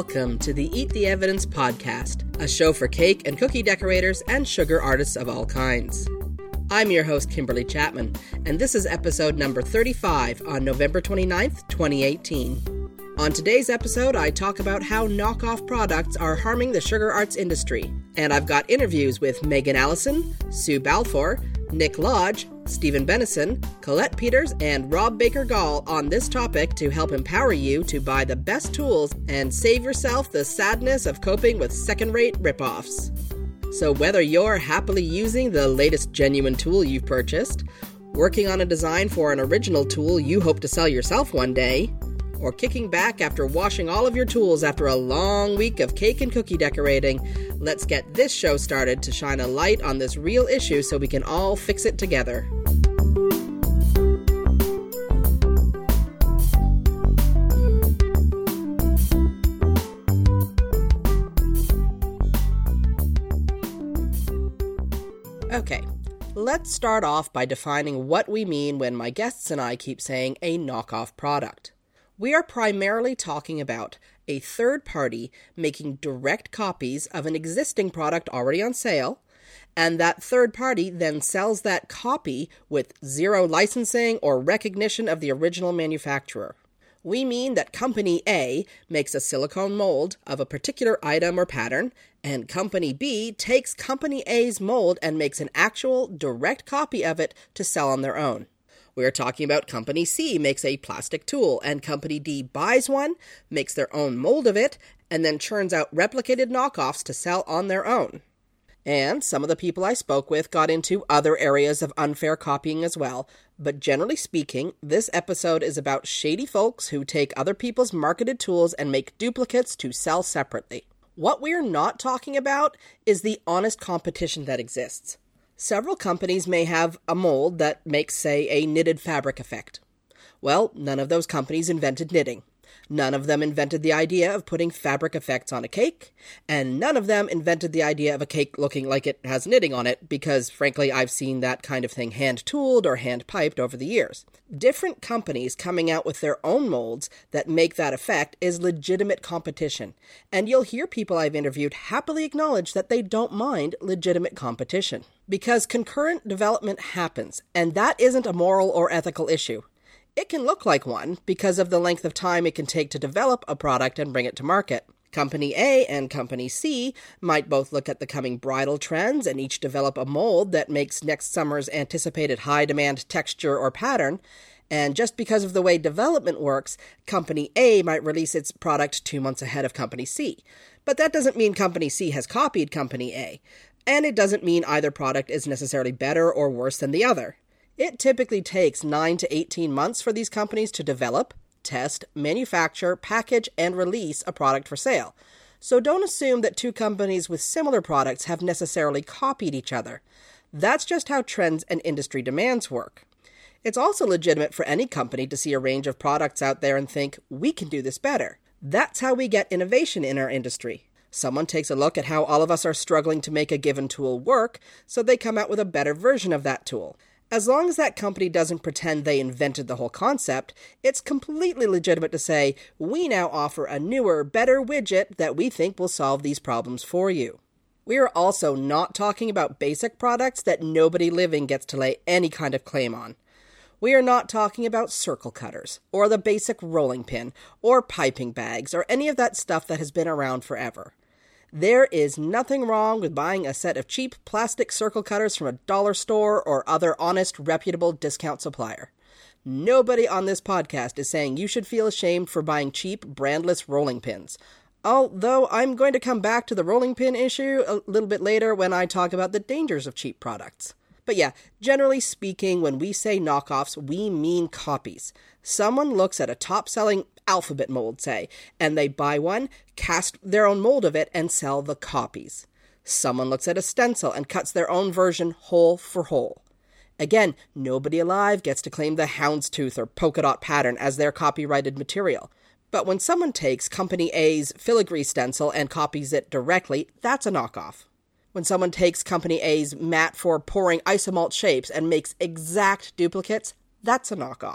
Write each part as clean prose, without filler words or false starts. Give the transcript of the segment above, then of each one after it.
Welcome to the Eat the Evidence podcast, a show for cake and cookie decorators and sugar artists of all kinds. I'm your host, Kimberly Chapman, and this is episode number 35 on November 29th, 2018. On today's episode, I talk about how knockoff products are harming the sugar arts industry, and I've got interviews with Megan Allison, Sue Balfour, Nick Lodge, Stephen Benison, Colette Peters, and Rob Baker-Gall on this topic to help empower you to buy the best tools and save yourself the sadness of coping with second-rate ripoffs. So whether you're happily using the latest genuine tool you've purchased, working on a design for an original tool you hope to sell yourself one day, or kicking back after washing all of your tools after a long week of cake and cookie decorating, let's get this show started to shine a light on this real issue so we can all fix it together. Okay, let's start off by defining what we mean when my guests and I keep saying a knockoff product. We are primarily talking about a third party making direct copies of an existing product already on sale, and that third party then sells that copy with zero licensing or recognition of the original manufacturer. We mean that Company A makes a silicone mold of a particular item or pattern, and Company B takes Company A's mold and makes an actual direct copy of it to sell on their own. We're talking about Company C makes a plastic tool, and Company D buys one, makes their own mold of it, and then churns out replicated knockoffs to sell on their own. And some of the people I spoke with got into other areas of unfair copying as well, but generally speaking, this episode is about shady folks who take other people's marketed tools and make duplicates to sell separately. What we're not talking about is the honest competition that exists. Several companies may have a mold that makes, say, a knitted fabric effect. Well, none of those companies invented knitting. None of them invented the idea of putting fabric effects on a cake, and none of them invented the idea of a cake looking like it has knitting on it, because, frankly, I've seen that kind of thing hand-tooled or hand-piped over the years. Different companies coming out with their own molds that make that effect is legitimate competition, and you'll hear people I've interviewed happily acknowledge that they don't mind legitimate competition. Because concurrent development happens, and that isn't a moral or ethical issue. It can look like one because of the length of time it can take to develop a product and bring it to market. Company A and Company C might both look at the coming bridal trends and each develop a mold that makes next summer's anticipated high-demand texture or pattern, and just because of the way development works, Company A might release its product 2 months ahead of Company C. But that doesn't mean Company C has copied Company A, and it doesn't mean either product is necessarily better or worse than the other. It typically takes 9 to 18 months for these companies to develop, test, manufacture, package, and release a product for sale. So don't assume that two companies with similar products have necessarily copied each other. That's just how trends and industry demands work. It's also legitimate for any company to see a range of products out there and think, we can do this better. That's how we get innovation in our industry. Someone takes a look at how all of us are struggling to make a given tool work, so they come out with a better version of that tool. As long as that company doesn't pretend they invented the whole concept, it's completely legitimate to say, we now offer a newer, better widget that we think will solve these problems for you. We are also not talking about basic products that nobody living gets to lay any kind of claim on. We are not talking about circle cutters, or the basic rolling pin, or piping bags, or any of that stuff that has been around forever. There is nothing wrong with buying a set of cheap plastic circle cutters from a dollar store or other honest, reputable discount supplier. Nobody on this podcast is saying you should feel ashamed for buying cheap, brandless rolling pins. Although I'm going to come back to the rolling pin issue a little bit later when I talk about the dangers of cheap products. But yeah, generally speaking, when we say knockoffs, we mean copies. Someone looks at a top-selling alphabet mold, say, and they buy one, cast their own mold of it, and sell the copies. Someone looks at a stencil and cuts their own version whole for whole. Again, nobody alive gets to claim the houndstooth or polka dot pattern as their copyrighted material. But when someone takes Company A's filigree stencil and copies it directly, that's a knockoff. When someone takes Company A's mat for pouring isomalt shapes and makes exact duplicates, that's a knockoff.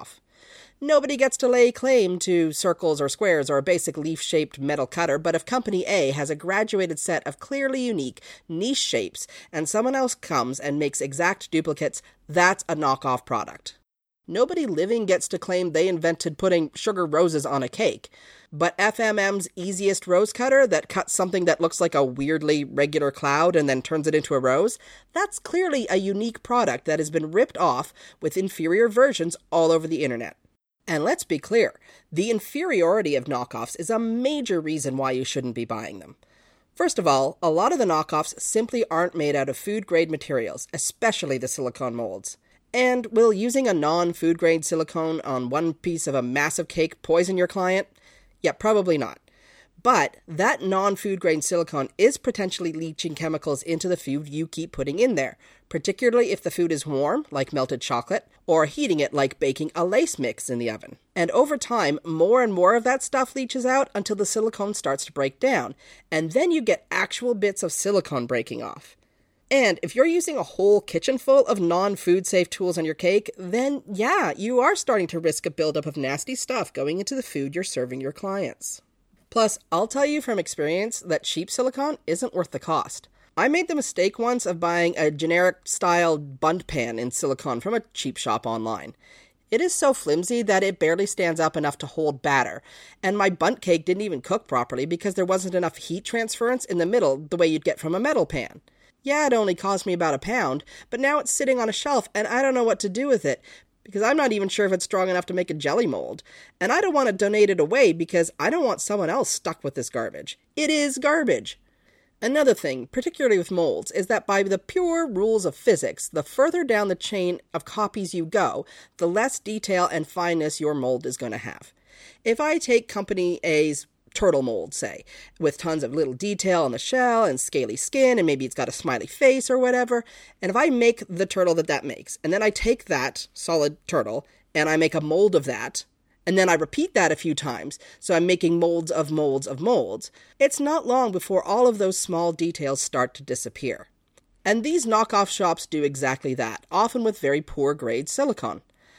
Nobody gets to lay claim to circles or squares or a basic leaf-shaped metal cutter, but if Company A has a graduated set of clearly unique, niche shapes, and someone else comes and makes exact duplicates, that's a knockoff product. Nobody living gets to claim they invented putting sugar roses on a cake, but FMM's easiest rose cutter that cuts something that looks like a weirdly regular cloud and then turns it into a rose, that's clearly a unique product that has been ripped off with inferior versions all over the internet. And let's be clear, the inferiority of knockoffs is a major reason why you shouldn't be buying them. First of all, a lot of the knockoffs simply aren't made out of food-grade materials, especially the silicone molds. And will using a non-food-grade silicone on one piece of a massive cake poison your client? Yeah, probably not. But that non-food-grade silicone is potentially leaching chemicals into the food you keep putting in there, particularly if the food is warm, like melted chocolate, or heating it like baking a lace mix in the oven. And over time, more and more of that stuff leaches out until the silicone starts to break down, and then you get actual bits of silicone breaking off. And if you're using a whole kitchen full of non-food safe tools on your cake, then yeah, you are starting to risk a buildup of nasty stuff going into the food you're serving your clients. Plus, I'll tell you from experience that cheap silicone isn't worth the cost. I made the mistake once of buying a generic-style bundt pan in silicone from a cheap shop online. It is so flimsy that it barely stands up enough to hold batter, and my bundt cake didn't even cook properly because there wasn't enough heat transference in the middle the way you'd get from a metal pan. Yeah, it only cost me about £1, but now it's sitting on a shelf and I don't know what to do with it, because I'm not even sure if it's strong enough to make a jelly mold. And I don't want to donate it away because I don't want someone else stuck with this garbage. It is garbage. Another thing, particularly with molds, is that by the pure rules of physics, the further down the chain of copies you go, the less detail and fineness your mold is going to have. If I take Company A's turtle mold, say, with tons of little detail on the shell and scaly skin, and maybe it's got a smiley face or whatever, and if I make the turtle that makes, and then I take that solid turtle, and I make a mold of that, and then I repeat that a few times, so I'm making molds of molds of molds, it's not long before all of those small details start to disappear. And these knockoff shops do exactly that, often with very poor grade silicone.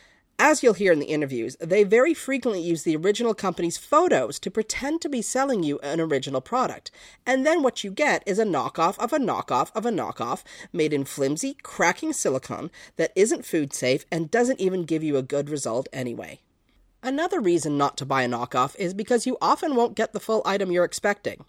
As you'll hear in the interviews, they very frequently use the original company's photos to pretend to be selling you an original product. And then what you get is a knockoff of a knockoff of a knockoff made in flimsy, cracking silicone that isn't food safe and doesn't even give you a good result anyway. Another reason not to buy a knockoff is because you often won't get the full item you're expecting.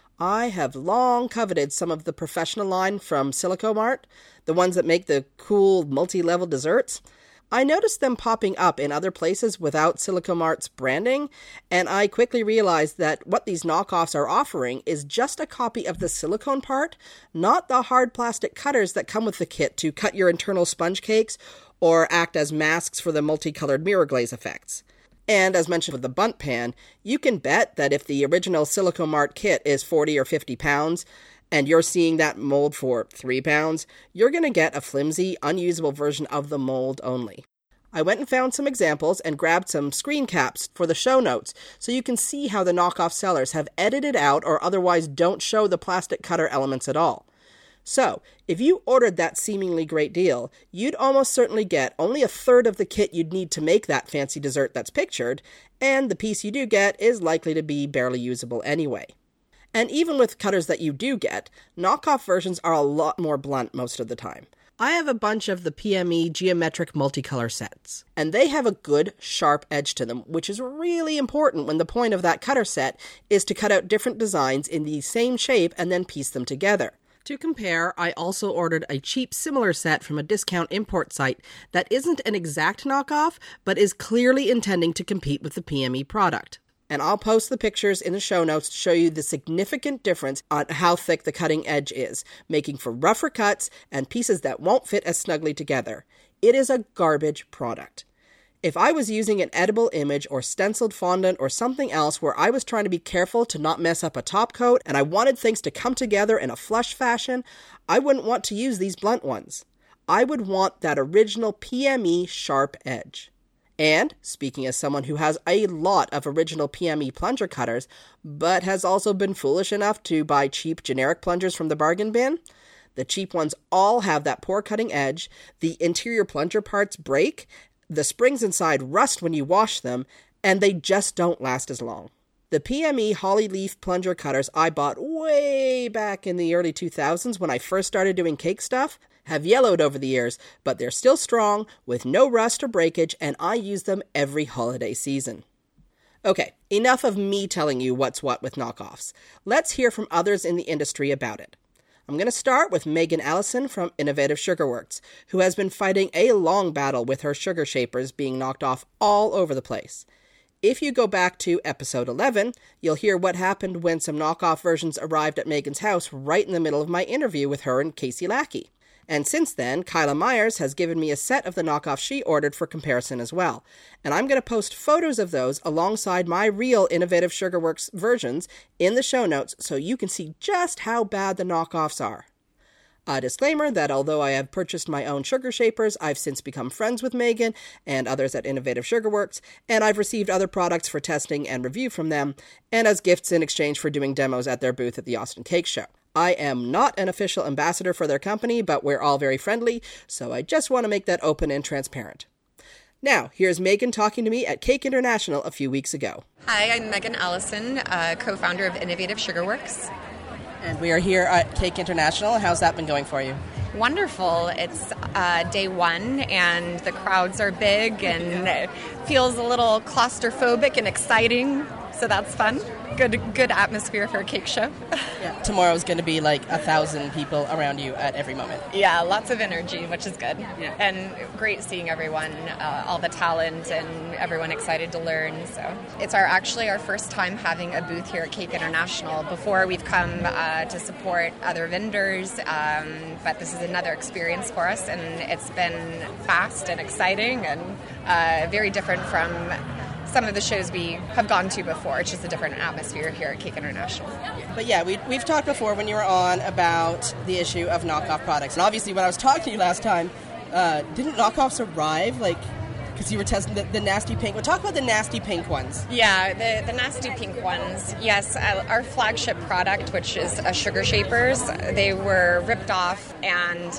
I have long coveted some of the professional line from Silicomart, the ones that make the cool multi-level desserts. I noticed them popping up in other places without Silicomart's branding, and I quickly realized that what these knockoffs are offering is just a copy of the silicone part, not the hard plastic cutters that come with the kit to cut your internal sponge cakes or act as masks for the multicolored mirror glaze effects. And as mentioned with the bundt pan, you can bet that if the original Silicomart kit is 40 or 50 pounds, and you're seeing that mold for £3, you're going to get a flimsy, unusable version of the mold only. I went and found some examples and grabbed some screen caps for the show notes so you can see how the knockoff sellers have edited out or otherwise don't show the plastic cutter elements at all. So, if you ordered that seemingly great deal, you'd almost certainly get only a third of the kit you'd need to make that fancy dessert that's pictured, and the piece you do get is likely to be barely usable anyway. And even with cutters that you do get, knockoff versions are a lot more blunt most of the time. I have a bunch of the PME geometric multicolor sets, and they have a good, sharp edge to them, which is really important when the point of that cutter set is to cut out different designs in the same shape and then piece them together. To compare, I also ordered a cheap similar set from a discount import site that isn't an exact knockoff, but is clearly intending to compete with the PME product. And I'll post the pictures in the show notes to show you the significant difference on how thick the cutting edge is, making for rougher cuts and pieces that won't fit as snugly together. It is a garbage product. If I was using an edible image or stenciled fondant or something else where I was trying to be careful to not mess up a top coat and I wanted things to come together in a flush fashion, I wouldn't want to use these blunt ones. I would want that original PME sharp edge. And, speaking as someone who has a lot of original PME plunger cutters, but has also been foolish enough to buy cheap generic plungers from the bargain bin, the cheap ones all have that poor cutting edge, the interior plunger parts break, The springs inside rust when you wash them, and they just don't last as long. The PME Holly Leaf plunger cutters I bought way back in the early 2000s when I first started doing cake stuff have yellowed over the years, but they're still strong, with no rust or breakage, and I use them every holiday season. Okay, enough of me telling you what's what with knockoffs. Let's hear from others in the industry about it. I'm going to start with Megan Allison from Innovative Sugar Works, who has been fighting a long battle with her sugar shapers being knocked off all over the place. If you go back to episode 11, you'll hear what happened when some knockoff versions arrived at Megan's house right in the middle of my interview with her and Casey Lackey. And since then, Kyla Myers has given me a set of the knockoffs she ordered for comparison as well. And I'm going to post photos of those alongside my real Innovative Sugar Works versions in the show notes so you can see just how bad the knockoffs are. A disclaimer that although I have purchased my own sugar shapers, I've since become friends with Megan and others at Innovative Sugar Works, and I've received other products for testing and review from them, and as gifts in exchange for doing demos at their booth at the Austin Cake Show. I am not an official ambassador for their company, but we're all very friendly, so I just want to make that open and transparent. Now, here's Megan talking to me at Cake International a few weeks ago. Hi, I'm Megan Allison, co-founder of Innovative Sugar Works. And we are here at Cake International. How's that been going for you? Wonderful. It's day one, and the crowds are big, and it feels a little claustrophobic and exciting, so that's fun. Good atmosphere for a cake show. Yeah, tomorrow's going to be like 1,000 people around you at every moment. Yeah, lots of energy, which is good. Yeah. And great seeing everyone, all the talent, and everyone excited to learn. So it's actually our first time having a booth here at Cake International. Before, we've come to support other vendors, but this is another experience for us, and it's been fast and exciting and very different from some of the shows we have gone to before. It's just a different atmosphere here at Cake International. But yeah, we've talked before when you were on about the issue of knockoff products. And obviously when I was talking to you last time, didn't knockoffs arrive? Because you were testing the nasty pink. Well, talk about the nasty pink ones. Yeah, the nasty pink ones. Yes, our flagship product, which is sugar shapers, they were ripped off and,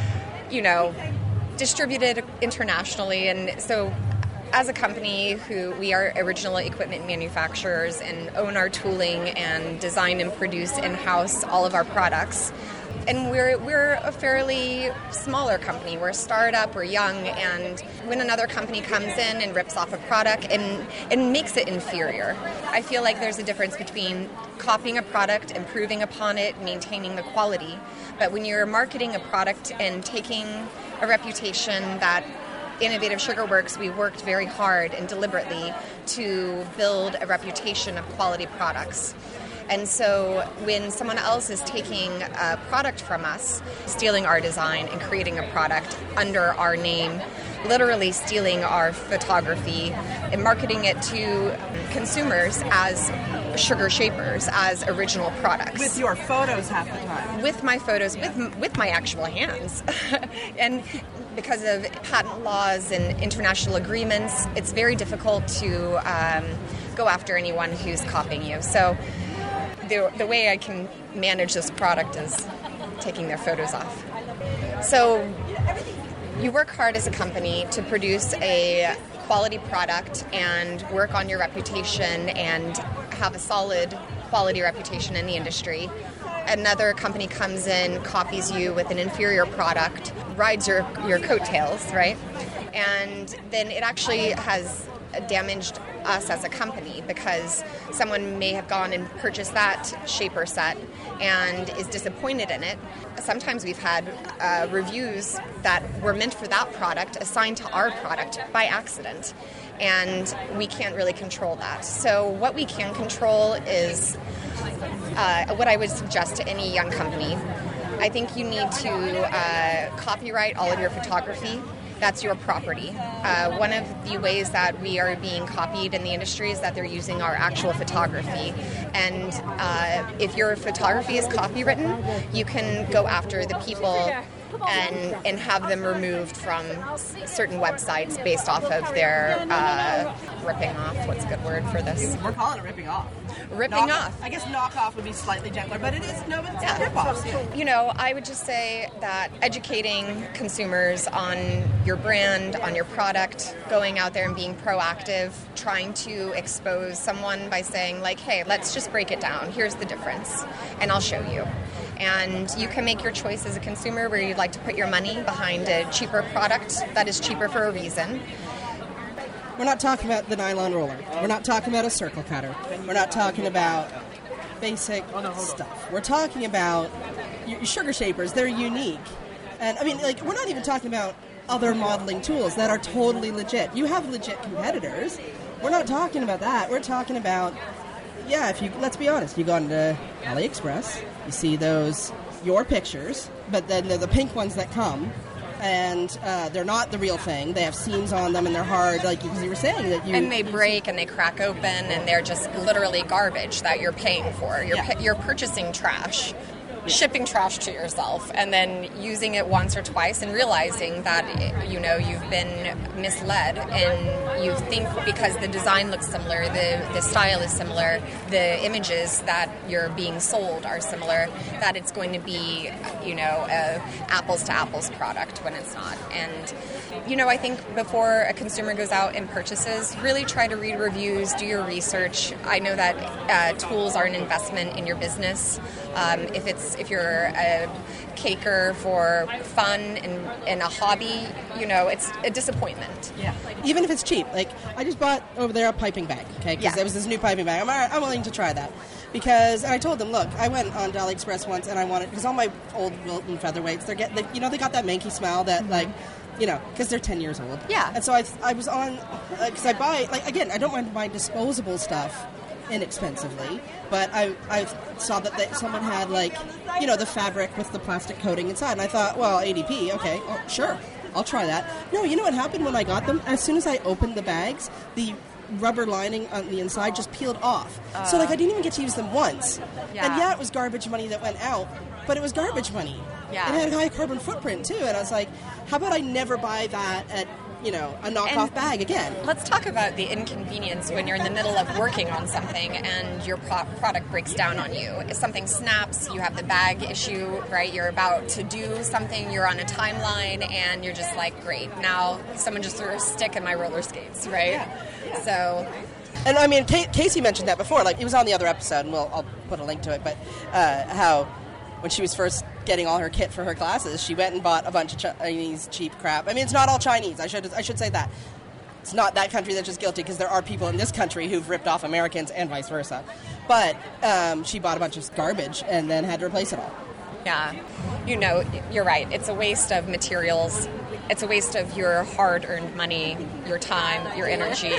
distributed internationally. And so as a company we are original equipment manufacturers and own our tooling and design and produce in-house all of our products. And we're a fairly smaller company. We're a startup, we're young, and when another company comes in and rips off a product and makes it inferior, I feel like there's a difference between copying a product, improving upon it, maintaining the quality. But when you're marketing a product and taking a reputation that Innovative Sugar Works, we worked very hard and deliberately to build a reputation of quality products. And so when someone else is taking a product from us, stealing our design and creating a product under our name, literally stealing our photography and marketing it to consumers as sugar shapers, as original products. With your photos half the time. With my photos, with my actual hands. And because of patent laws and international agreements, it's very difficult to go after anyone who's copying you. So the way I can manage this product is taking their photos off. So you work hard as a company to produce a quality product and work on your reputation and have a solid quality reputation in the industry. Another company comes in, copies you with an inferior product, rides your coattails, right? And then it actually has damaged us as a company because someone may have gone and purchased that shaper set and is disappointed in it. Sometimes we've had reviews that were meant for that product assigned to our product by accident, and we can't really control that. So what we can control is what I would suggest to any young company. I think you need to copyright all of your photography. That's your property. One of the ways that we are being copied in the industry is that they're using our actual photography. And if your photography is copywritten, you can go after the people and have them removed from certain websites based off of their ripping off. What's a good word for this? We're calling it ripping off. Ripping off. I guess knockoff would be slightly gentler, but it's rip-offs. Yeah. You know, I would just say that educating consumers on your brand, on your product, going out there and being proactive, trying to expose someone by saying, like, hey, let's just break it down. Here's the difference, and I'll show you. And you can make your choice as a consumer where you'd like to put your money behind a cheaper product that is cheaper for a reason. We're not talking about the nylon roller. We're not talking about a circle cutter. We're not talking about basic stuff. We're talking about your sugar shapers. They're unique. And, I mean, like, we're not even talking about other modeling tools that are totally legit. You have legit competitors. We're not talking about that. We're talking about, let's be honest, you go into AliExpress, you see those, your pictures, but then they're the pink ones that come. And they're not the real thing. They have seams on them, and they're hard, like you were saying. And they break, and they crack open, and they're just literally garbage that you're paying for. You're purchasing trash, shipping trash to yourself, and then using it once or twice and realizing that, you know, you've been misled, and you think because the design looks similar, the style is similar, the images that you're being sold are similar, that it's going to be, you know, a apples to apples product when it's not. And, you know, I think before a consumer goes out and purchases, really try to read reviews, do your research. I know that tools are an investment in your business. If you're a caker for fun and a hobby, you know, it's a disappointment. Yeah. Even if it's cheap. Like, I just bought over there a piping bag, okay? Because there was this new piping bag. I'm willing to try that. Because, and I told them, look, I went on AliExpress once and I wanted, because all my old Wilton featherweights, they got that manky smell that, like, you know, because they're 10 years old. Yeah. And so I was on, because I buy, like, again, I don't mind buying disposable stuff inexpensively, but I saw that someone had, like, you know, the fabric with the plastic coating inside, and I thought, well, ADP, okay, sure, I'll try that. No, you know what happened when I got them? As soon as I opened the bags, the rubber lining on the inside just peeled off. So, like, I didn't even get to use them once. Yeah. And it was garbage money that went out, but it was garbage money. Yeah. It had a high carbon footprint, too, and I was like, how about I never buy that at, you know, a knockoff bag again? Let's talk about the inconvenience when you're in the middle of working on something and your product breaks down on you. If something snaps, you have the bag issue, right? You're about to do something, you're on a timeline, and you're just like, great, now someone just threw a stick in my roller skates, right? Yeah. So... And, I mean, Casey mentioned that before. Like, it was on the other episode, and I'll put a link to it, but how when she was first getting all her kit for her classes, she went and bought a bunch of Chinese cheap crap. I mean, it's not all Chinese. I should say that. It's not that country that's just guilty, because there are people in this country who've ripped off Americans and vice versa. But she bought a bunch of garbage and then had to replace it all. Yeah. You know, you're right. It's a waste of materials. It's a waste of your hard-earned money, your time, your energy.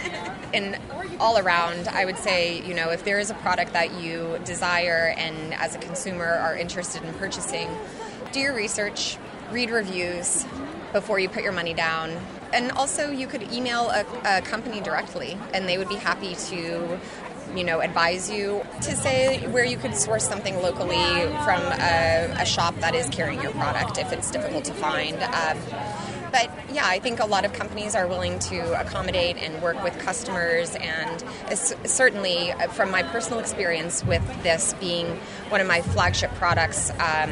And all around, I would say, you know, if there is a product that you desire and as a consumer are interested in purchasing, do your research, read reviews before you put your money down. And also, you could email a company directly, and they would be happy to, you know, advise you to say where you could source something locally from a shop that is carrying your product if it's difficult to find. But yeah, I think a lot of companies are willing to accommodate and work with customers, and certainly from my personal experience with this being one of my flagship products,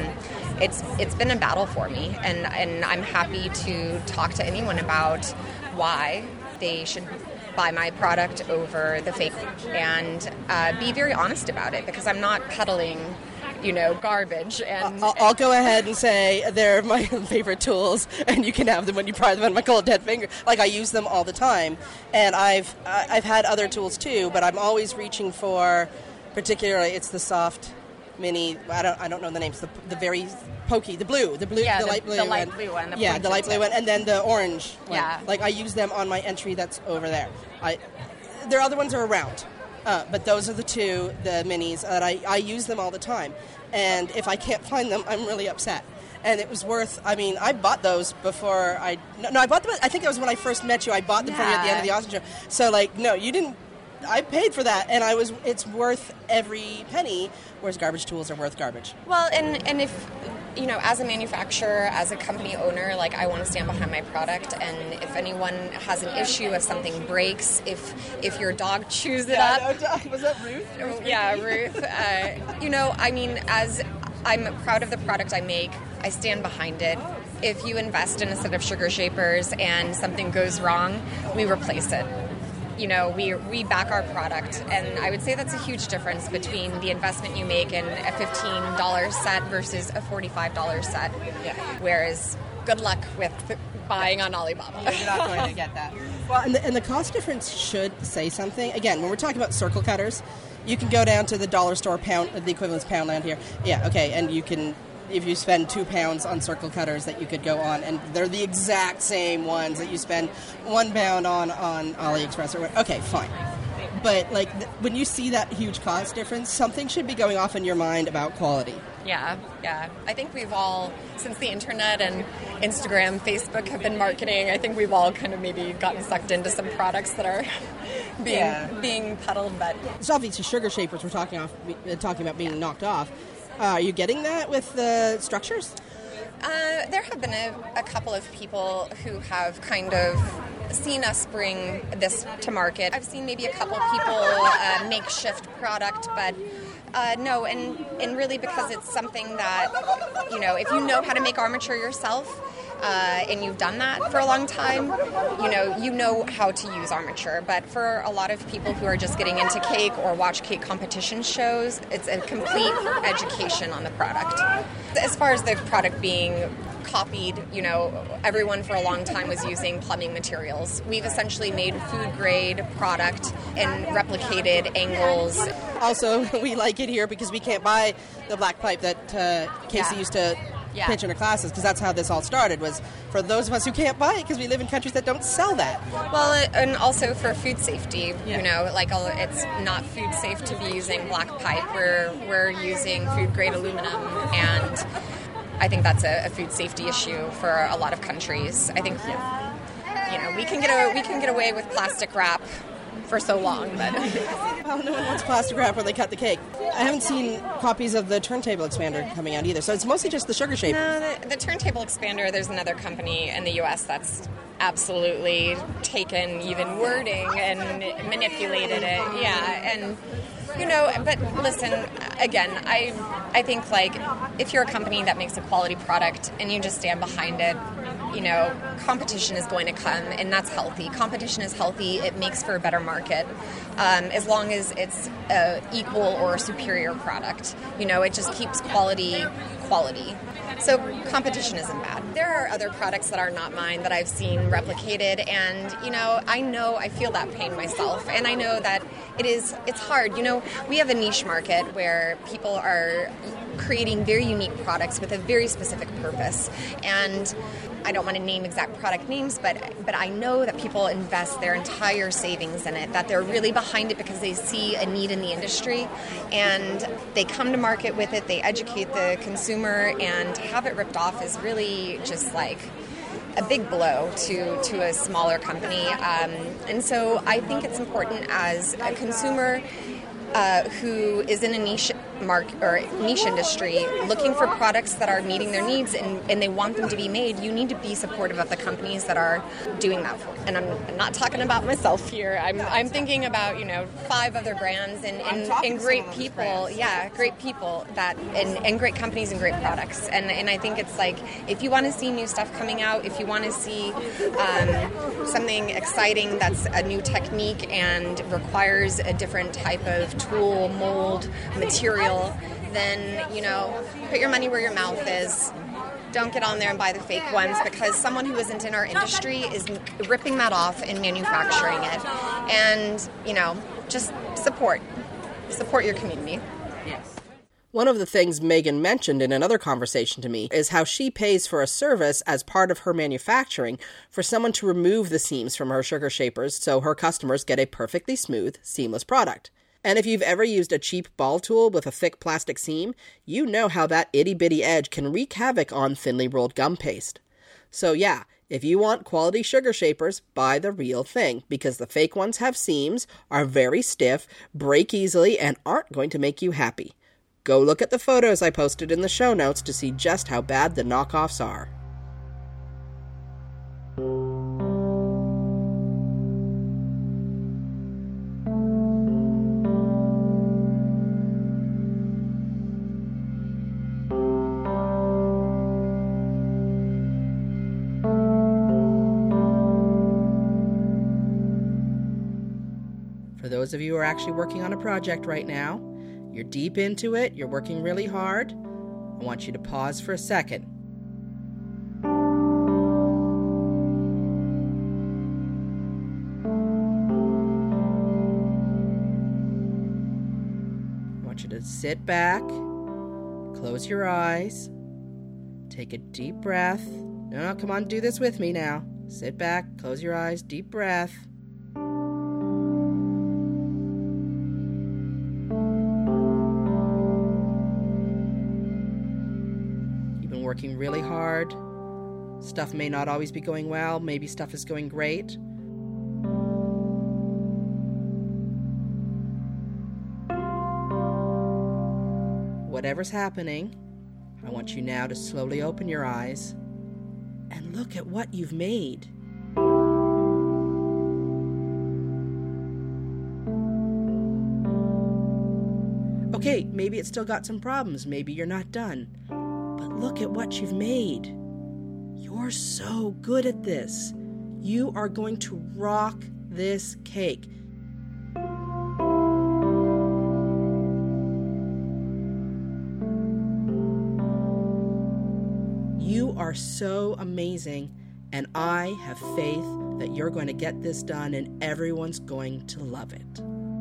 it's been a battle for me, and I'm happy to talk to anyone about why they should buy my product over the fake, and be very honest about it, because I'm not peddling, you know, garbage. And I'll go ahead and say they're my favorite tools, and you can have them when you pry them on my cold dead finger. Like, I use them all the time, and I've had other tools too, but I'm always reaching for, particularly, it's the soft mini. I don't know the names. The very pokey, the light blue, the light blue one. The light blue one, and then the orange one. Yeah. Like, I use them on my entry that's over there. Their other ones are around. But those are the two, the minis, that I use them all the time. And if I can't find them, I'm really upset. And it was worth, I mean, I bought those before I bought them, I think it was when I first met you. I bought them from you at the end of the Austin show. So, like, no, you didn't, I paid for that, and it's worth every penny, whereas garbage tools are worth garbage. Well, and if as a manufacturer, as a company owner, like, I want to stand behind my product, and if anyone has an issue, if something breaks, if your dog chews it up. Was that Ruth? Yeah, Ruth. As I'm proud of the product I make, I stand behind it. If you invest in a set of sugar shapers and something goes wrong, we replace it. We back our product, and I would say that's a huge difference between the investment you make in a $15 set versus a $45 set. Yeah. Whereas, good luck with buying on Alibaba. You're not going to get that. Well, and the cost difference should say something. Again, when we're talking about circle cutters, you can go down to the dollar store, pound, the equivalent's Poundland here. Yeah, okay, and you can, if you spend £2 on circle cutters that you could go on, and they're the exact same ones that you spend £1 on AliExpress. Okay, fine. But when you see that huge cost difference, something should be going off in your mind about quality. Yeah. I think we've all, since the internet and Instagram, Facebook have been marketing, I think we've all kind of maybe gotten sucked into some products that are being peddled. But it's obviously sugar shapers we're talking about being knocked off. Are you getting that with the structures? There have been a couple of people who have kind of seen us bring this to market. I've seen maybe a couple people makeshift product, but no, and really because it's something that, if you know how to make armature yourself, and you've done that for a long time, you know how to use armature. But for a lot of people who are just getting into cake or watch cake competition shows, it's a complete education on the product. As far as the product being copied, everyone for a long time was using plumbing materials. We've essentially made food-grade product and replicated angles. Also, we like it here because we can't buy the black pipe that Casey used to pitch in her classes, because that's how this all started, was for those of us who can't buy it because we live in countries that don't sell that. Well, and also for food safety, it's not food safe to be using black pipe. We're using food-grade aluminum, and I think that's a food safety issue for a lot of countries. I think, we can get away with plastic wrap for so long, but well, no one wants plastic wrap when they cut the cake. I haven't seen copies of the turntable expander coming out either, so it's mostly just the sugar shaper. No, the turntable expander, there's another company in the U.S. that's absolutely taken even wording and manipulated it. Yeah, and but listen, again, I think if you're a company that makes a quality product and you just stand behind it, competition is going to come, and that's healthy. Competition is healthy. It makes for a better market, as long as it's equal or superior product. It just keeps quality. So competition isn't bad. There are other products that are not mine that I've seen replicated, and I feel that pain myself, and I know that it's hard. We have a niche market where people are creating very unique products with a very specific purpose, and I don't want to name exact product names, but I know that people invest their entire savings in it, that they're really behind it because they see a need in the industry, and they come to market with it, they educate the consumer, and to have it ripped off is really just a big blow to a smaller company. And so I think it's important as a consumer who is in a niche industry looking for products that are meeting their needs and they want them to be made, you need to be supportive of the companies that are doing that for you. And I'm not talking about myself here. I'm thinking about 5 other brands and great people. Yeah, great people and great companies and great products. And I think it's if you want to see new stuff coming out, if you want to see something exciting that's a new technique and requires a different type of tool, mold, material, then, put your money where your mouth is. Don't get on there and buy the fake ones, because someone who isn't in our industry is ripping that off and manufacturing it. And, just support your community. Yes. One of the things Megan mentioned in another conversation to me is how she pays for a service as part of her manufacturing for someone to remove the seams from her sugar shapers so her customers get a perfectly smooth, seamless product. And if you've ever used a cheap ball tool with a thick plastic seam, you know how that itty-bitty edge can wreak havoc on thinly rolled gum paste. So yeah, if you want quality sugar shapers, buy the real thing, because the fake ones have seams, are very stiff, break easily, and aren't going to make you happy. Go look at the photos I posted in the show notes to see just how bad the knockoffs are. For those of you who are actually working on a project right now, you're deep into it, you're working really hard, I want you to pause for a second. I want you to sit back, close your eyes, take a deep breath. No, come on, do this with me now. Sit back, close your eyes, deep breath. Working really hard. Stuff may not always be going well. Maybe stuff is going great. Whatever's happening, I want you now to slowly open your eyes and look at what you've made. Okay, maybe it's still got some problems. Maybe you're not done. Look at what you've made. You're so good at this. You are going to rock this cake. You are so amazing, and I have faith that you're going to get this done and everyone's going to love it.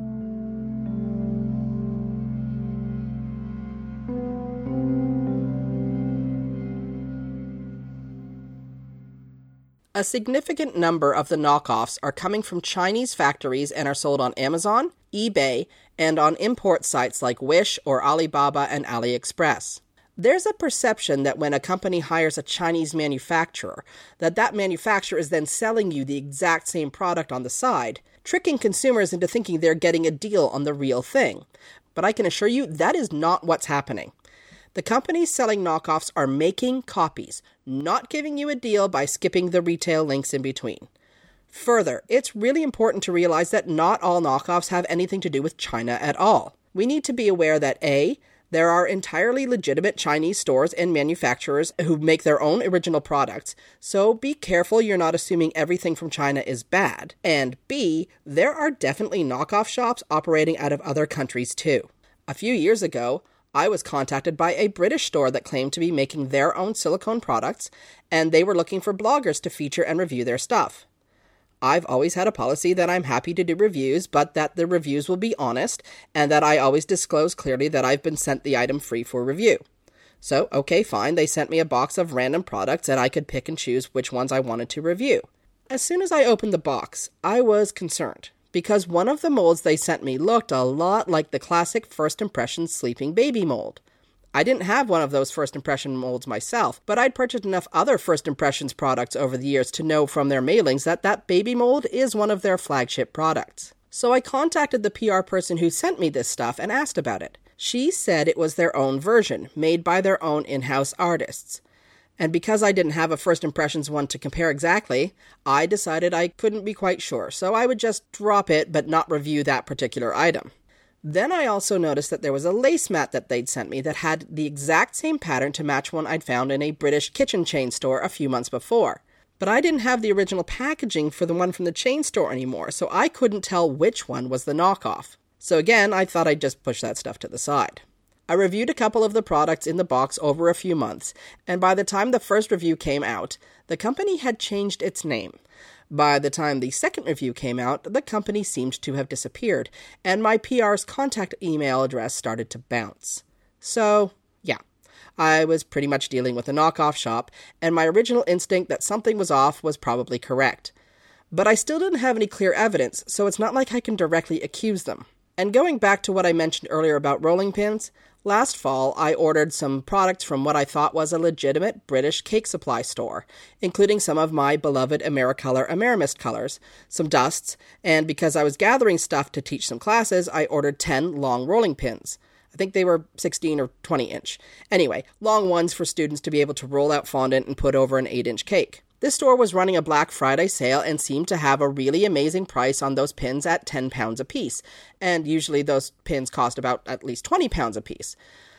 A significant number of the knockoffs are coming from Chinese factories and are sold on Amazon, eBay, and on import sites like Wish or Alibaba and AliExpress. There's a perception that when a company hires a Chinese manufacturer, that manufacturer is then selling you the exact same product on the side, tricking consumers into thinking they're getting a deal on the real thing. But I can assure you that is not what's happening. The companies selling knockoffs are making copies, not giving you a deal by skipping the retail links in between. Further, it's really important to realize that not all knockoffs have anything to do with China at all. We need to be aware that A, there are entirely legitimate Chinese stores and manufacturers who make their own original products, so be careful you're not assuming everything from China is bad. And B, there are definitely knockoff shops operating out of other countries too. A few years ago, I was contacted by a British store that claimed to be making their own silicone products, and they were looking for bloggers to feature and review their stuff. I've always had a policy that I'm happy to do reviews, but that the reviews will be honest, and that I always disclose clearly that I've been sent the item free for review. So, okay, fine, they sent me a box of random products, and I could pick and choose which ones I wanted to review. As soon as I opened the box, I was concerned, because one of the molds they sent me looked a lot like the classic First Impressions Sleeping Baby mold. I didn't have one of those First Impression molds myself, but I'd purchased enough other First Impressions products over the years to know from their mailings that baby mold is one of their flagship products. So I contacted the PR person who sent me this stuff and asked about it. She said it was their own version, made by their own in-house artists. And because I didn't have a First Impressions one to compare exactly, I decided I couldn't be quite sure, so I would just drop it but not review that particular item. Then I also noticed that there was a lace mat that they'd sent me that had the exact same pattern to match one I'd found in a British kitchen chain store a few months before. But I didn't have the original packaging for the one from the chain store anymore, so I couldn't tell which one was the knockoff. So again, I thought I'd just push that stuff to the side. I reviewed a couple of the products in the box over a few months, and by the time the first review came out, the company had changed its name. By the time the second review came out, the company seemed to have disappeared, and my PR's contact email address started to bounce. So, yeah, I was pretty much dealing with a knockoff shop, and my original instinct that something was off was probably correct. But I still didn't have any clear evidence, so it's not like I can directly accuse them. And going back to what I mentioned earlier about rolling pins, last fall I ordered some products from what I thought was a legitimate British cake supply store, including some of my beloved Americolor Amerimist colors, some dusts, and because I was gathering stuff to teach some classes, I ordered 10 long rolling pins. I think they were 16 or 20 inch. Anyway, long ones for students to be able to roll out fondant and put over an 8-inch cake. This store was running a Black Friday sale and seemed to have a really amazing price on those pins at £10 a piece. And usually those pins cost about at least £20 a piece.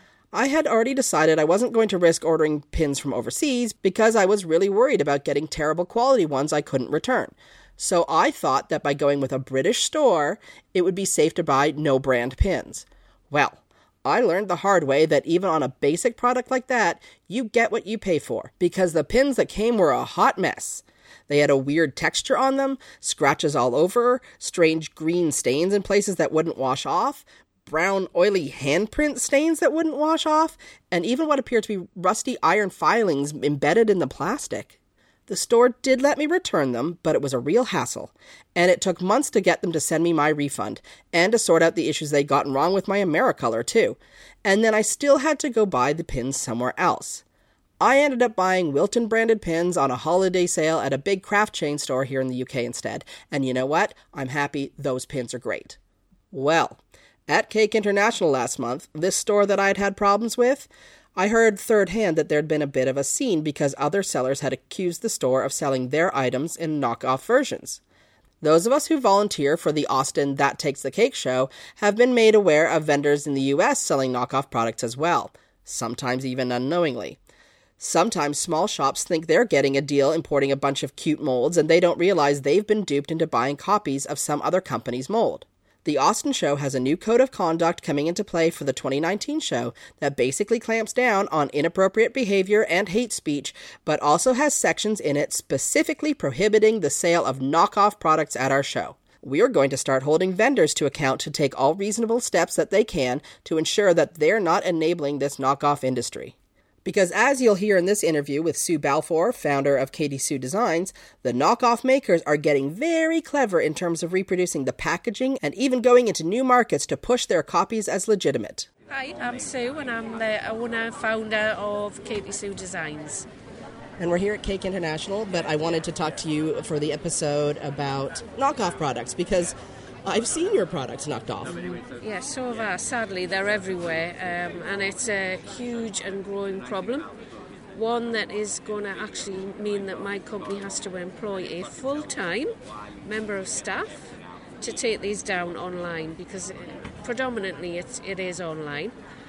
I had already decided I wasn't going to risk ordering pins from overseas because I was really worried about getting terrible quality ones I couldn't return. So I thought that by going with a British store, it would be safe to buy no-brand pins. Well, I learned the hard way that even on a basic product like that, you get what you pay for, because the pins that came were a hot mess. They had a weird texture on them, scratches all over, strange green stains in places that wouldn't wash off, brown oily handprint stains that wouldn't wash off, and even what appeared to be rusty iron filings embedded in the plastic. The store did let me return them, but it was a real hassle, and it took months to get them to send me my refund, and to sort out the issues they'd gotten wrong with my Americolor, too. And then I still had to go buy the pins somewhere else. I ended up buying Wilton-branded pins on a holiday sale at a big craft chain store here in the UK instead, and you know what? I'm happy those pins are great. Well, at Cake International last month, this store that I'd had problems with, I heard third hand that there'd been a bit of a scene because other sellers had accused the store of selling their items in knockoff versions. Those of us who volunteer for the Austin That Takes the Cake show have been made aware of vendors in the US selling knockoff products as well, sometimes even unknowingly. Sometimes small shops think they're getting a deal importing a bunch of cute molds and they don't realize they've been duped into buying copies of some other company's mold. The Austin show has a new code of conduct coming into play for the 2019 show that basically clamps down on inappropriate behavior and hate speech, but also has sections in it specifically prohibiting the sale of knockoff products at our show. We are going to start holding vendors to account to take all reasonable steps that they can to ensure that they're not enabling this knockoff industry. Because as you'll hear in this interview with Sue Balfour, founder of Katie Sue Designs, the knockoff makers are getting very clever in terms of reproducing the packaging and even going into new markets to push their copies as legitimate. Hi, I'm Sue and I'm the owner and founder of Katie Sue Designs. And we're here at Cake International, but I wanted to talk to you for the episode about knockoff products because I've seen your products knocked off. Yeah, so have I. Sadly, they're everywhere, and it's a huge and growing problem. One that is going to actually mean that my company has to employ a full-time member of staff to take these down online, because predominantly it is online.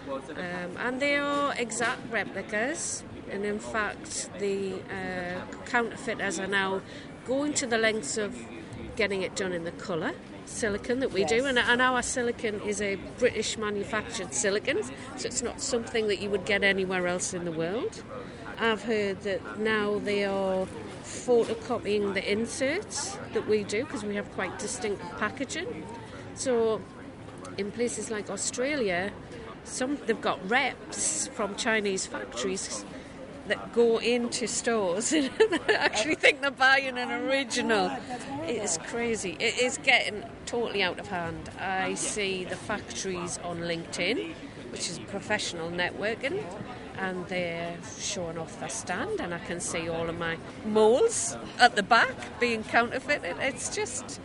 And they are exact replicas, and in fact the counterfeiters are now going to the lengths of getting it done in the colour silicon that we do, and our silicon is a British manufactured silicon, so it's not something that you would get anywhere else in the world. I've heard that now they are photocopying the inserts that we do, because we have quite distinct packaging. So in places like Australia, they've got reps from Chinese factories that go into stores and actually think they're buying an original. It is crazy. It is getting totally out of hand. I see the factories on LinkedIn, which is professional networking, and they're showing off their stand, and I can see all of my molds at the back being counterfeited. It's just,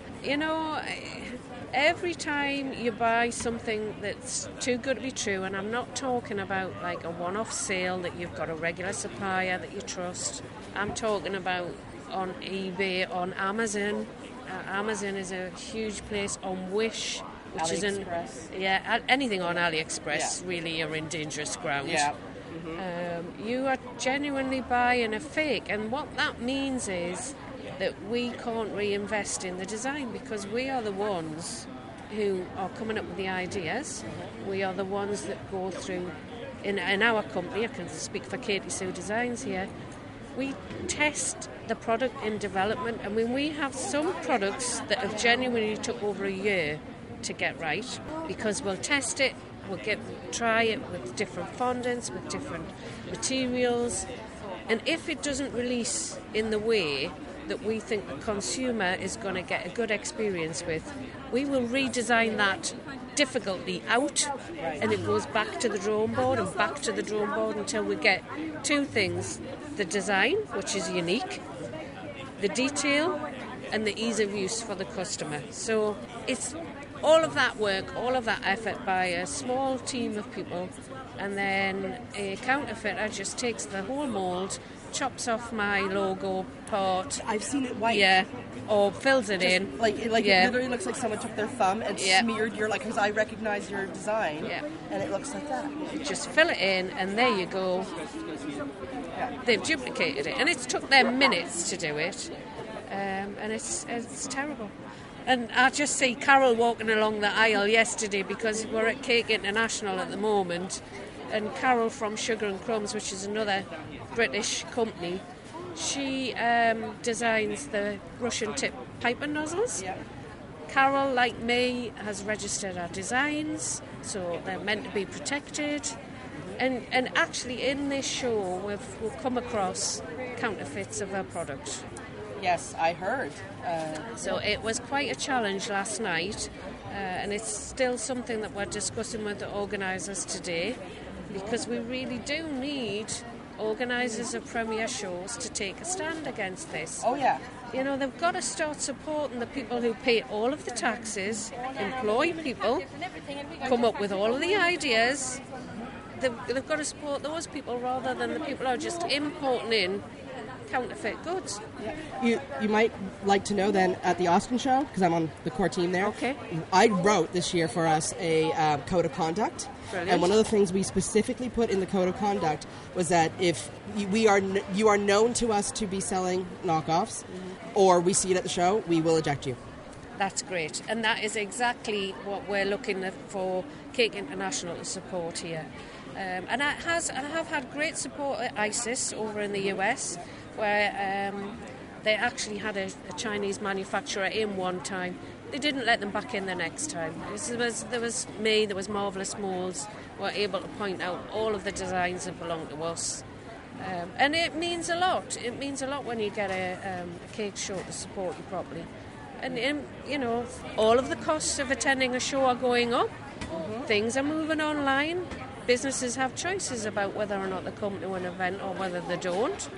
every time you buy something that's too good to be true, and I'm not talking about like a one-off sale that you've got a regular supplier that you trust. I'm talking about on eBay, on Amazon. Amazon is a huge place, on Wish, which AliExpress. Anything on AliExpress really are in dangerous ground. Yeah. You are genuinely buying a fake, and what that means is that we can't reinvest in the design, because we are the ones who are coming up with the ideas. We are the ones that go through, in our company, I can speak for Katie Sue Designs here, we test the product in development, and when we have some products that have genuinely took over a year to get right, because we'll test it, we'll try it with different fondants, with different materials, and if it doesn't release in the way that we think the consumer is going to get a good experience with, we will redesign that difficulty out, and it goes back to the drawing board and back to the drawing board until we get two things: the design, which is unique, the detail, and the ease of use for the customer. So it's all of that work, all of that effort by a small team of people, and then a counterfeiter just takes the whole mould, chops off my logo part. I've seen it white. Yeah, or fills it in. Like it literally looks like someone took their thumb and smeared your, like, because I recognize your design. Yeah. And it looks like that. You just fill it in, and there you go. They've duplicated it, and it's took them minutes to do it, and it's terrible. And I just see Carol walking along the aisle yesterday, because we're at Cake International at the moment, and Carol from Sugar and Crumbs, which is another British company, she designs the Russian tip piper nozzles. Yeah. Carol, like me, has registered our designs, so they're meant to be protected. And actually in this show we've come across counterfeits of our product. Yes, I heard. So it was quite a challenge last night, and it's still something that we're discussing with the organisers today, because we really do need organisers of premiere shows to take a stand against this. Oh, yeah. You know, they've got to start supporting the people who pay all of the taxes, employ people, come up with all of the ideas. They've got to support those people rather than the people who are just importing in counterfeit goods. You might like to know then, at the Austin show, because I'm on the core team there, Okay. I wrote this year for us a code of conduct. Brilliant. And one of the things we specifically put in the code of conduct was that if you are known to us to be selling knockoffs, or we see it at the show, we will eject you. That's great. And that is exactly what we're looking for Cake International to support here. And I have had great support at ISIS over in the US, where they actually had a Chinese manufacturer in one time. They didn't let them back in the next time. There was Marvellous Molds, were able to point out all of the designs that belong to us. And it means a lot. It means a lot when you get a cake show to support you properly. And you know, all of the costs of attending a show are going up. Things are moving online. Businesses have choices about whether or not they come to an event or whether they don't.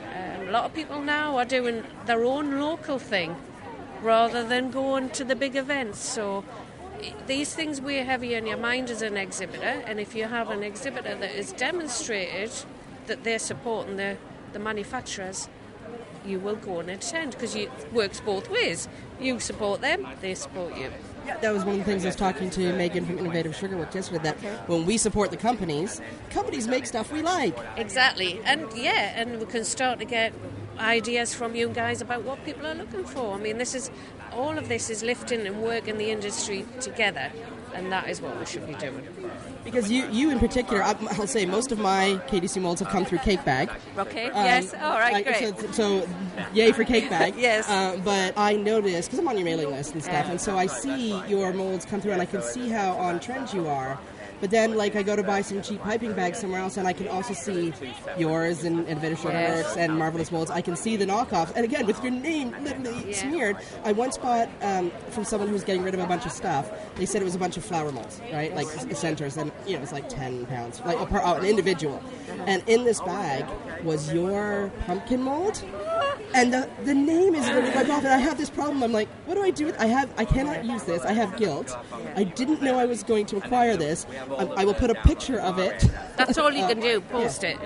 A lot of people now are doing their own local thing rather than going to the big events. So these things weigh heavy on your mind as an exhibitor, and if you have an exhibitor that has demonstrated that they're supporting the manufacturers, you will go and attend, because it works both ways. You support them, they support you. Yeah, that was one of the things I was talking to Megan from Innovative Sugarworks yesterday, that when we support the companies make stuff we like. Exactly. And we can start to get ideas from you guys about what people are looking for. I mean, all of this is lifting and working the industry together, and that is what we should be doing. Because you in particular, I'll say most of my KDC molds have come through Cake Bag. Okay, yes, all right, great. So yay for Cake Bag. Yes. But I noticed, because I'm on your mailing list and stuff, and so I see your molds come through, and I can see how on trend you are. But then, like, I go to buy some cheap piping bags somewhere else, and I can also see yours and Innovative Sugarworks and Marvellous Molds. I can see the knockoffs. And again, with your name literally smeared. I once bought from someone who was getting rid of a bunch of stuff. They said it was a bunch of flower molds, right? Like centers. And, you know, it was like £10, like an individual. And in this bag was your pumpkin mold. And the name is really wiped off, and I have this problem. I'm like, what do I do with I cannot use this. I have guilt. I didn't know I was going to acquire this. I will put a picture of it. That's all you can do, post it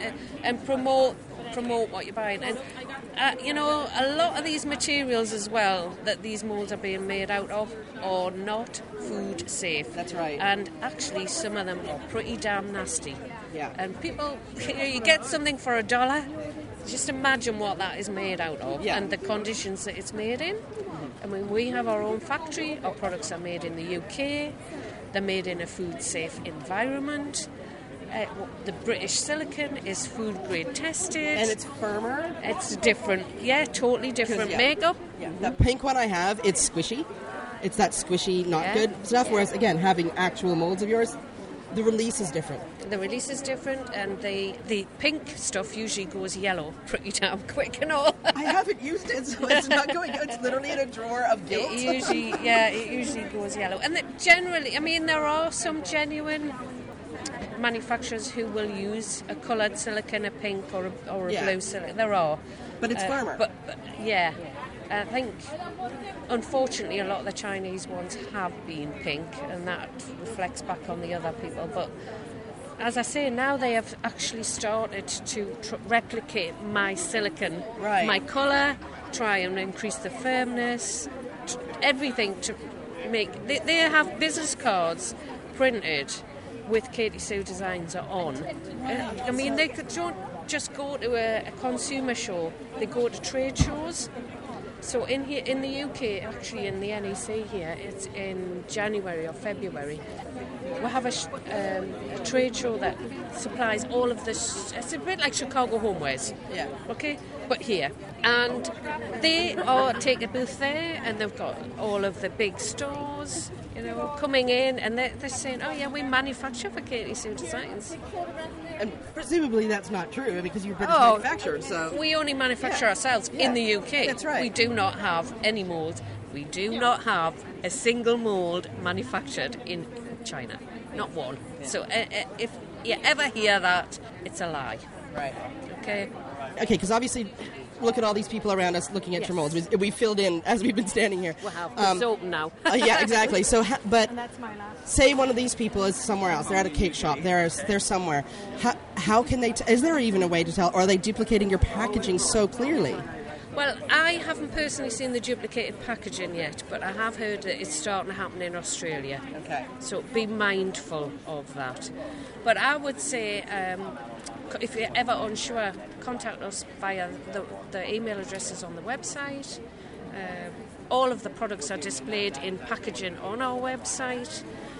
and promote what you're buying. And, you know, a lot of these materials as well that these moulds are being made out of are not food safe. That's right. And actually some of them are pretty damn nasty. Yeah. And people, you get something for $1, just imagine what that is made out of and the conditions that it's made in. I mean, we have our own factory. Our products are made in the UK. They're made in a food-safe environment. The British silicone is food-grade tested. And it's firmer? It's different. Yeah, totally different makeup. Yeah. The pink one I have, it's squishy. It's that squishy, not good stuff. Whereas, again, having actual molds of yours, the release is different. The release is different, and the pink stuff usually goes yellow pretty damn quick and all. I haven't used it, so it's not going. It's literally in a drawer of guilt. It usually goes yellow. And generally, I mean, there are some genuine manufacturers who will use a coloured silicone, a pink or a blue silicone. There are, but it's firmer. But I think, unfortunately, a lot of the Chinese ones have been pink, and that reflects back on the other people. But as I say, now they have actually started to replicate my silicone, my colour, try and increase the firmness, everything to make... They have business cards printed with Katie Sue designs on. I mean, they don't just go to a consumer show, they go to trade shows. So in the UK, actually in the NEC here, it's in January or February. We have a trade show that supplies all of this. It's a bit like Chicago Homewares. Yeah. Okay, but here, and they take a booth there, and they've got all of the big stores, coming in, and they're saying, "Oh yeah, we manufacture for Katie Sue Designs." And presumably that's not true because you're British manufacturers. So we only manufacture ourselves in the UK. That's right. We do not have any mould. We do not have a single mould manufactured in China. Not one. So if you ever hear that, it's a lie. Right. Okay. Okay, because obviously, look at all these people around us looking at your molds. We filled in as we've been standing here. Wow, it's open now. Yeah, exactly. So, but say one of these people is somewhere else. They're at a cake shop. They're somewhere. How can they? Is there even a way to tell? Or are they duplicating your packaging so clearly? Well, I haven't personally seen the duplicated packaging yet, but I have heard that it's starting to happen in Australia. Okay. So be mindful of that. But I would say, if you're ever unsure, contact us via the email addresses on the website. All of the products are displayed in packaging on our website.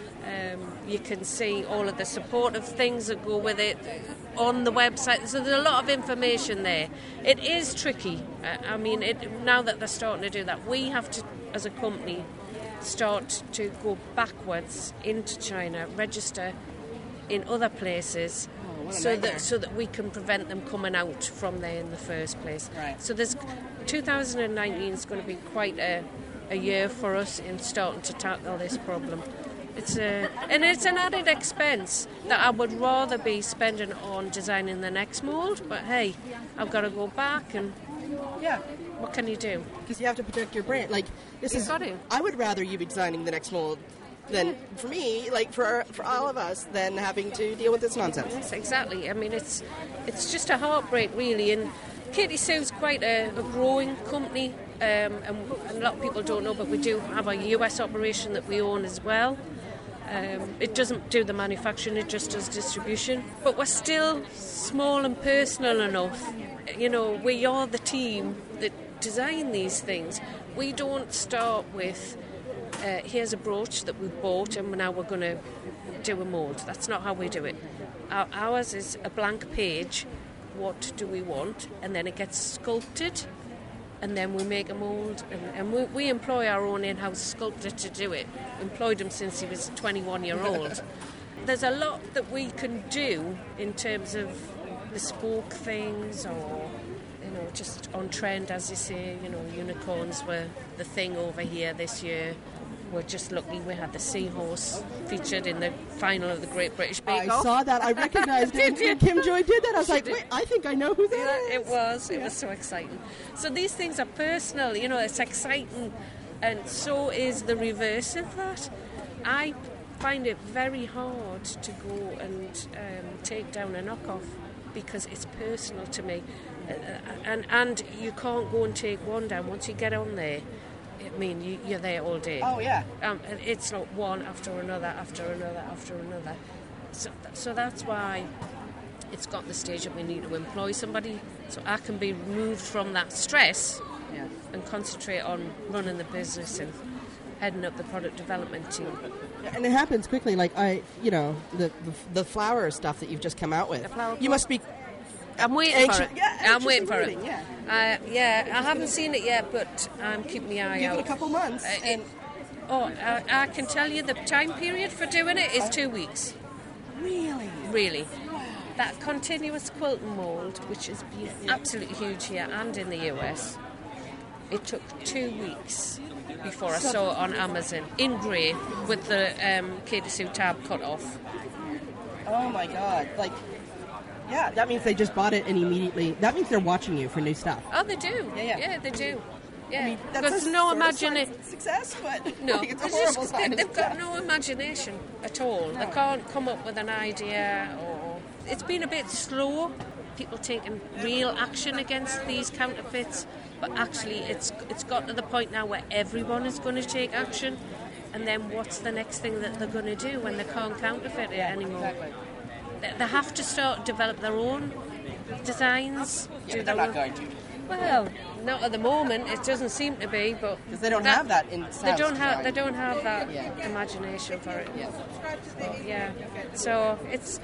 You can see all of the supportive things that go with it on the website. So there's a lot of information there. It is tricky. I mean, now that they're starting to do that, we have to, as a company, start to go backwards into China, register in other places, so that we can prevent them coming out from there in the first place. Right. So 2019 is going to be quite a year for us in starting to tackle this problem. It's an added expense that I would rather be spending on designing the next mould, but hey, I've got to go back and what can you do? Because you have to protect your brand. Like Got to. I would rather you be designing the next mold than for me, like for all of us, than having to deal with this nonsense. Yes, exactly. I mean, it's just a heartbreak, really. And Katie Sue's quite a growing company, and a lot of people don't know, but we do have a US operation that we own as well. It doesn't do the manufacturing, it just does distribution. But we're still small and personal enough. We are the team that design these things. We don't start with, here's a brooch that we've bought and now we're going to do a mould. That's not how we do it. Ours is a blank page. What do we want? And then it gets sculpted. And then we make a mould, and we employ our own in-house sculptor to do it. Employed him since he was 21-year-old. There's a lot that we can do in terms of bespoke things, or just on trend, as you say. Unicorns were the thing over here this year. We're just lucky we had the seahorse featured in the final of the Great British Bake Off. I saw that. I recognized it when Kim Joy did that. I was like, wait, I think I know who that is. It was so exciting. So these things are personal, it's exciting, and so is the reverse of that. I find it very hard to go and take down a knockoff because it's personal to me. And you can't go and take one down. Once you get on there, I mean, you're there all day. Oh, yeah. And it's not one after another, after another, after another. So that's why it's got the stage that we need to employ somebody so I can be removed from that stress and concentrate on running the business and heading up the product development team. And it happens quickly. Like, the flower stuff that you've just come out with. You must be... I'm waiting for it. Yeah, I'm waiting for it. Yeah. I haven't seen it yet, but I'm keeping my eye out. Give it a couple months. I can tell you the time period for doing it is 2 weeks. Really? Really. That continuous quilting mould, which has been absolutely huge here and in the US, it took 2 weeks before I saw it on Amazon in grey with the Katie Sue tab cut off. Oh my God! Yeah, that means they just bought it and immediately... That means they're watching you for new stuff. Oh, they do. Yeah. Yeah, they do. Yeah, I mean, that's because a no sort of sign imagination. of success, but No, it's a horrible sign of they've got success. no imagination at all. They can't come up with an idea, or it's been a bit slow. People taking real action against these counterfeits, but actually, it's got to the point now where everyone is going to take action. And then what's the next thing that they're going to do when they can't counterfeit it anymore? Exactly. They have to start develop their own designs. Yeah, but they're not going to. Well, not at the moment. It doesn't seem to be, but Because they don't have that in They don't have that Yeah. imagination for it. Yeah. But, yeah. So it's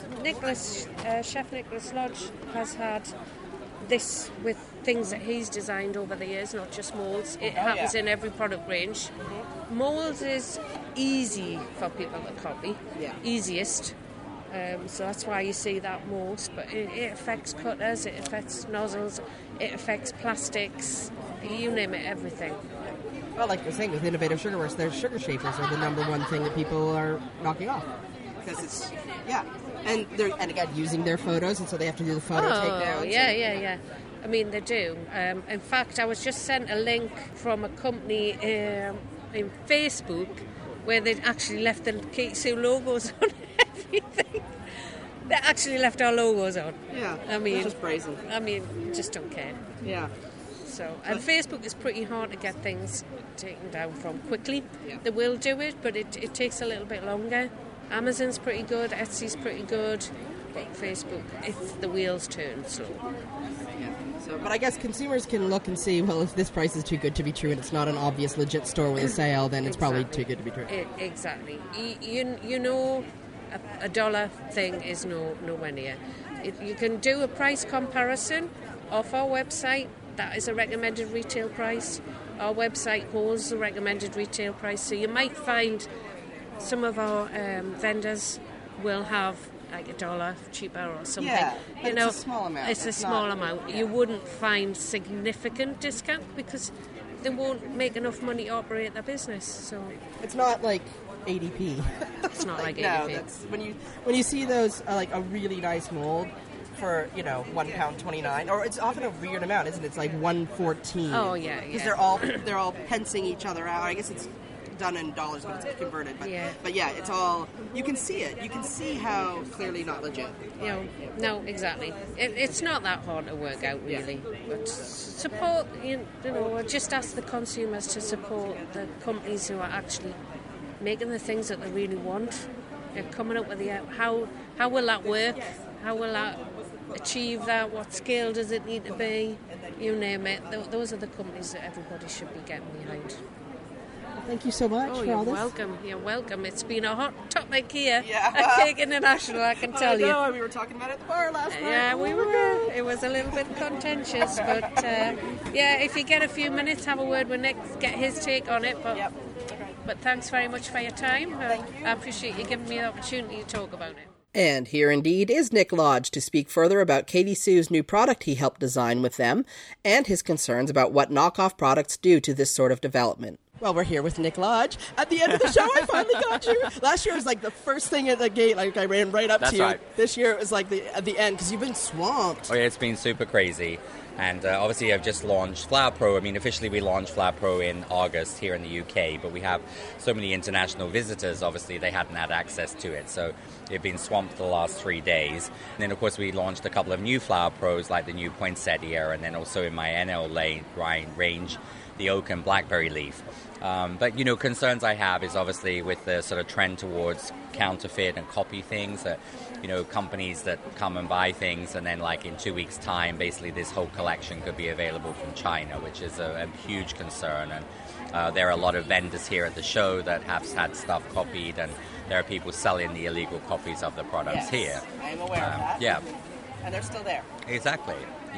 Chef Nicholas Lodge has had this with things that he's designed over the years, not just molds. It happens in every product range. Molds is easy for people to copy. Yeah. Easiest. So that's why you see that most, but it affects cutters, it affects nozzles, it affects plastics, you name it, everything. Well, like you're saying, with Innovative Sugar Works, their sugar shapers are the number one thing that people are knocking off. Because it's, and they're, and again, using their photos, and so they have to do the photo takedowns. Yeah. I mean, they do. In fact, I was just sent a link from a company in Facebook where they'd actually left the Katie Sue logos on everything. They actually left our logos on. Yeah, I mean, it's just brazen. I mean, just don't care. Yeah. So, and Facebook is pretty hard to get things taken down from quickly. Yeah. They will do it, but it takes a little bit longer. Amazon's pretty good, Etsy's pretty good, but Facebook, it's the wheels turn slow. Yeah. So, but I guess consumers can look and see, well, if this price is too good to be true and it's not an obvious legit store with a sale, then it's probably too good to be true. Exactly. You know, a dollar thing is nowhere near. You can do a price comparison off our website. That is a recommended retail price. Our website holds the recommended retail price. So you might find some of our vendors will have like $1 cheaper or something. Yeah, but it's a small amount. It's a small amount. Yeah. You wouldn't find significant discount because they won't make enough money to operate their business. So it's not like ADP. It's not like no, ADP. that's when you see those like a really nice mold for £1.29, or it's often a weird amount, isn't it? It's like $1.14. Oh yeah. Because they're all pencing each other out. I guess it's done in dollars when it's converted, but it's all, you can see it. You can see how clearly not legit. No, exactly. It's not that hard to work out, really. But support, just ask the consumers to support the companies who are actually making the things that they really want. They're coming up with how will that work? How will that achieve that? What scale does it need to be? You name it. Those are the companies that everybody should be getting behind. Thank you so much for all this. You're welcome. It's been a hot topic here at Cake International, I can tell you. We were talking about it at the bar last night. Yeah, we were. It was a little bit contentious, but if you get a few minutes, have a word with Nick, get his take on it. But thanks very much for your time. Thank you. I appreciate you giving me the opportunity to talk about it. And here indeed is Nick Lodge to speak further about Katie Sue's new product he helped design with them and his concerns about what knockoff products do to this sort of development. Well, we're here with Nick Lodge. At the end of the show, I finally got you. Last year was like the first thing at the gate. Like I ran right up to you. Right. This year it was like at the end because you've been swamped. Oh yeah, it's been super crazy. And obviously I've just launched Flower Pro. I mean, officially we launched Flower Pro in August here in the UK, but we have so many international visitors, obviously they hadn't had access to it. So they've been swamped the last 3 days. And then, of course, we launched a couple of new Flower Pros, like the new Poinsettia, and then also in my NL range, the Oak and Blackberry Leaf. But, concerns I have is obviously with the sort of trend towards counterfeit and copy things that, companies that come and buy things and then like in 2 weeks' time, basically this whole collection could be available from China, which is a huge concern. And there are a lot of vendors here at the show that have had stuff copied, and there are people selling the illegal copies of the products here. I am aware of that. Yeah. And they're still there. Exactly.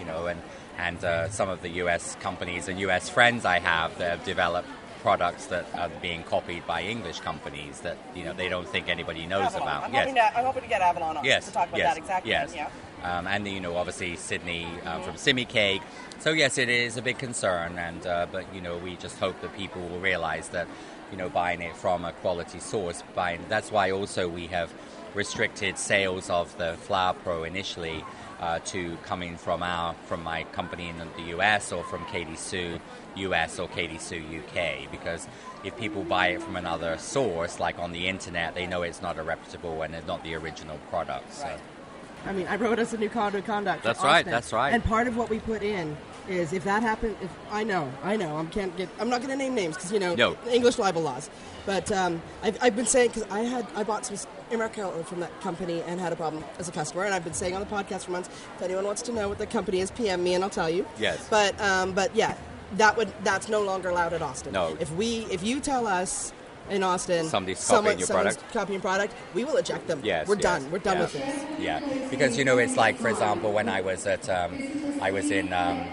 And some of the U.S. companies and U.S. friends I have that have developed products that are being copied by English companies that they don't think anybody knows Avalon. about. I'm hoping to get Avalon on to talk about that exactly. Yes. Yeah. And obviously Sydney from Simi Cake. So yes, it is a big concern, and but we just hope that people will realize that buying it from a quality source. That's why also we have restricted sales of the Flower Pro initially to coming from my company in the US or from Katie Sue US or Katie Sue UK, because if people buy it from another source, like on the internet, they know it's not a reputable and it's not the original product. So. Right. I mean, I wrote us a new code of conduct. That's right. That's right. And part of what we put in is if that happens, I'm not going to name names because No. English libel laws. But I've been saying, because I bought some Emerald from that company and had a problem as a customer, and I've been saying on the podcast for months, if anyone wants to know what the company is, PM me and I'll tell you. Yes. But yeah, that's no longer allowed at Austin. No. If you tell us in Austin someone's copying your product, we will eject them. Yes, We're done with this. Yeah, because it's like, for example, when I was in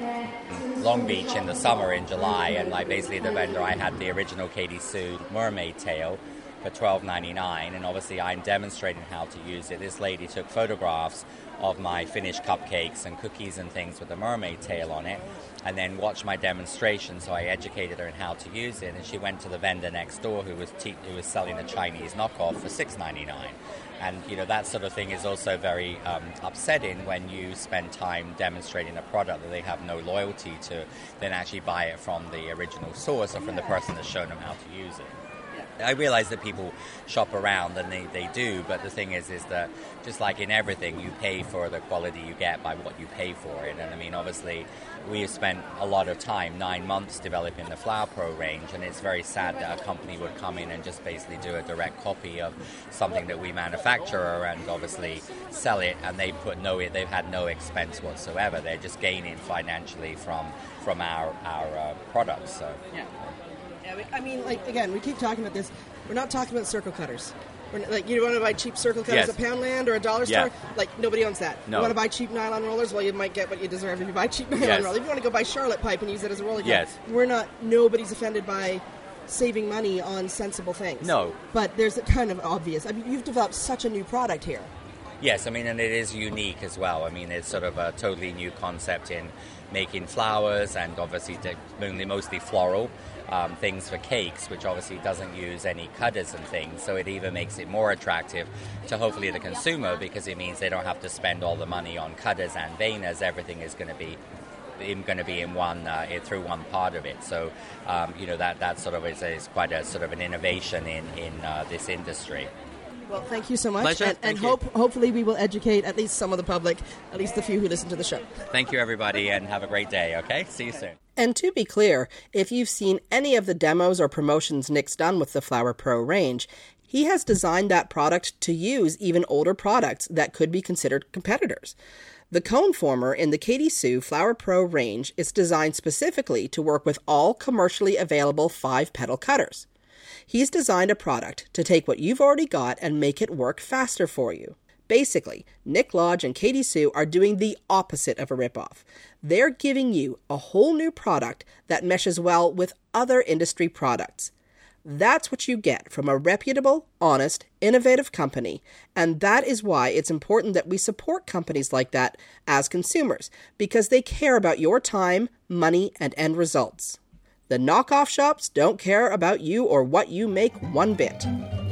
Long Beach in the summer in July, and like basically the vendor, I had the original Katie Sue mermaid tail for $12.99, and obviously I'm demonstrating how to use it. This lady took photographs of my finished cupcakes and cookies and things with the mermaid tail on it, and then watched my demonstration, so I educated her in how to use it, and she went to the vendor next door who was selling a Chinese knockoff for $6.99. And that sort of thing is also very upsetting when you spend time demonstrating a product that they have no loyalty to, then actually buy it from the original source or from the person that's shown them how to use it. I realize that people shop around, and they do, but the thing is that just like in everything, you pay for the quality you get by what you pay for it. And I mean, obviously, we have spent a lot of time, 9 months, developing the Flower Pro range, and it's very sad that a company would come in and just basically do a direct copy of something that we manufacture and obviously sell it, and they've had no expense whatsoever. They're just gaining financially from our products. So. Yeah. I mean, like, again, we keep talking about this. We're not talking about circle cutters. You want to buy cheap circle cutters Yes. at Poundland or a dollar store? Yeah. Like, nobody owns that. No. You want to buy cheap nylon rollers? Well, you might get what you deserve if you buy cheap nylon Yes. rollers. If you want to go buy Charlotte pipe and use it as a roller cutter, Yes. nobody's offended by saving money on sensible things. No. But there's a kind of obvious. I mean, you've developed such a new product here. Yes, I mean, and it is unique as well. I mean, it's sort of a totally new concept in making flowers and obviously mostly floral things for cakes, which obviously doesn't use any cutters and things. So it even makes it more attractive to hopefully the consumer, because it means they don't have to spend all the money on cutters and veiners. Everything is going to be in one through one part of it. So that sort of is quite a sort of an innovation in this industry. Well, thank you so much. Pleasure. And hopefully we will educate at least some of the public, at least the few who listen to the show. Thank you, everybody, and have a great day, okay? See you soon. And to be clear, if you've seen any of the demos or promotions Nick's done with the Flower Pro range, he has designed that product to use even older products that could be considered competitors. The cone former in the Katie Sue Flower Pro range is designed specifically to work with all commercially available 5-petal cutters. He's designed a product to take what you've already got and make it work faster for you. Basically, Nick Lodge and Katie Sue are doing the opposite of a ripoff. They're giving you a whole new product that meshes well with other industry products. That's what you get from a reputable, honest, innovative company, and that is why it's important that we support companies like that as consumers, because they care about your time, money, and end results. The knockoff shops don't care about you or what you make one bit.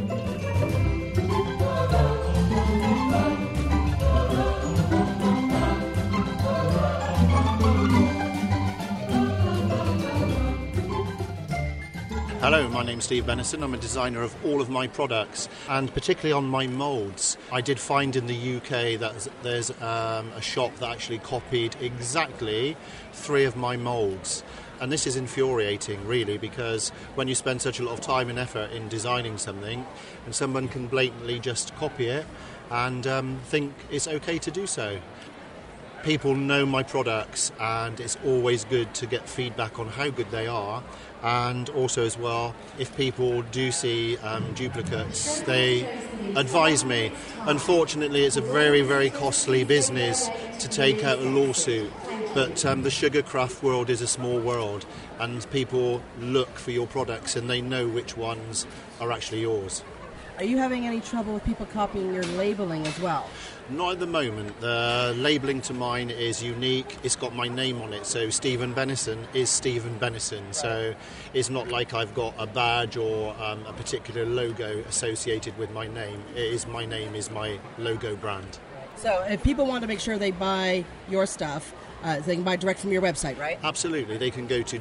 Hello, my name's Steve Benison. I'm a designer of all of my products, and particularly on my moulds. I did find in the UK that there's a shop that actually copied exactly 3 of my moulds. And this is infuriating, really, because when you spend such a lot of time and effort in designing something, and someone can blatantly just copy it and think it's okay to do so. People know my products, and it's always good to get feedback on how good they are. And also as well, if people do see duplicates, they advise me. Unfortunately, it's a very, very costly business to take out a lawsuit. But the sugar craft world is a small world, and people look for your products and they know which ones are actually yours. Are you having any trouble with people copying your labeling as well? Not at the moment. The labelling to mine is unique. It's got my name on it. So Stephen Benison is Stephen Benison. So it's not like I've got a badge or a particular logo associated with my name. My name is my logo brand. So if people want to make sure they buy your stuff, they can buy direct from your website, right? Absolutely. They can go to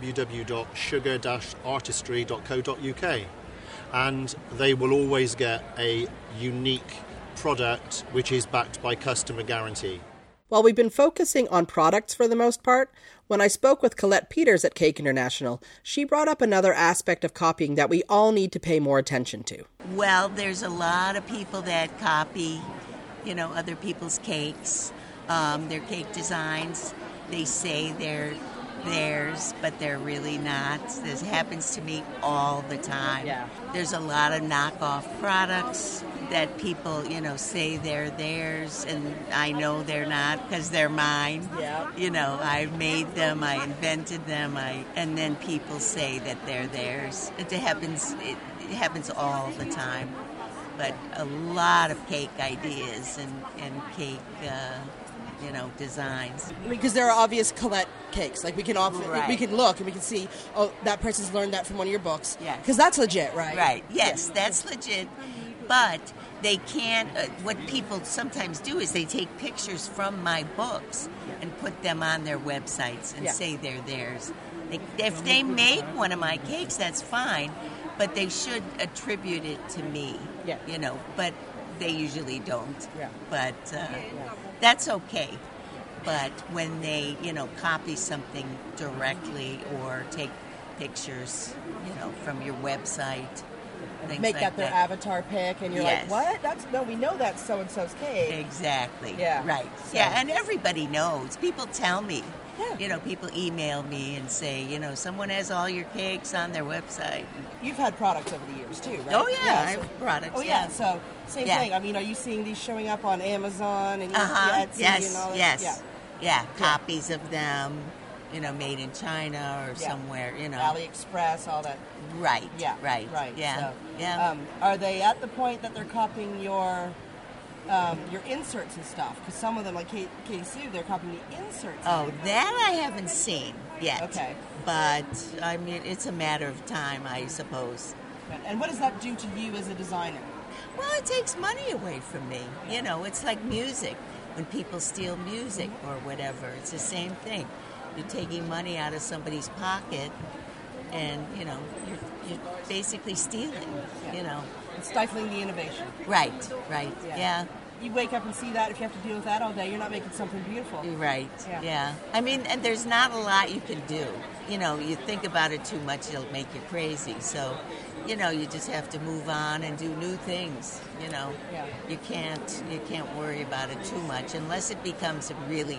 www.sugar-artistry.co.uk and they will always get a unique product which is backed by customer guarantee. While we've been focusing on products for the most part, when I spoke with Colette Peters at Cake International, she brought up another aspect of copying that we all need to pay more attention to. Well, there's a lot of people that copy, other people's cakes, their cake designs. They say they're theirs, but they're really not. This happens to me all the time. Yeah. There's a lot of knockoff products that people, say they're theirs, and I know they're not because they're mine. Yeah. I made them, I invented them, and then people say that they're theirs. It happens all the time. But a lot of cake ideas and cake, designs. Because there are obvious Colette cakes. Like we can look and we can see, oh, that person's learned that from one of your books. Yeah. Because that's legit, right? Right. Yes, that's legit. But they can't. What people sometimes do is they take pictures from my books and put them on their websites and say they're theirs. If they make one of my cakes, that's fine. But they should attribute it to me. Yeah. But they usually don't. Yeah. But that's okay. But when they, copy something directly or take pictures, from your website, things Make like that their avatar pic, and you're Yes. like, what? We know that's so-and-so's cake. Exactly. Yeah. Right. So- Yeah, and everybody knows. People tell me. Yeah. People email me and say, someone has all your cakes on their website. You've had products over the years, too, right? Oh, yeah, I so- have products. Oh, yeah, so same Yeah. thing. I mean, are you seeing these showing up on Amazon and Uh-huh. Etsy Yes, and all that? yes. Yeah, copies of them, made in China or Yeah. somewhere, AliExpress, all that. Right, Yeah, right. Yeah, So, yeah. Are they at the point that they're copying your inserts and stuff? Because some of them, like Katie Sue, they're copying the inserts. Oh, that I haven't seen yet. Okay. But, I mean, it's a matter of time, I suppose. And what does that do to you as a designer? Well, it takes money away from me. It's like music. When people steal music or whatever, it's the same thing. You're taking money out of somebody's pocket and, you're basically stealing, It's stifling the innovation. Right, yeah. You wake up and see that. If you have to deal with that all day, you're not making something beautiful. Right, yeah. I mean, and there's not a lot you can do. You think about it too much, it'll make you crazy. So, you just have to move on and do new things. You can't worry about it too much unless it becomes a really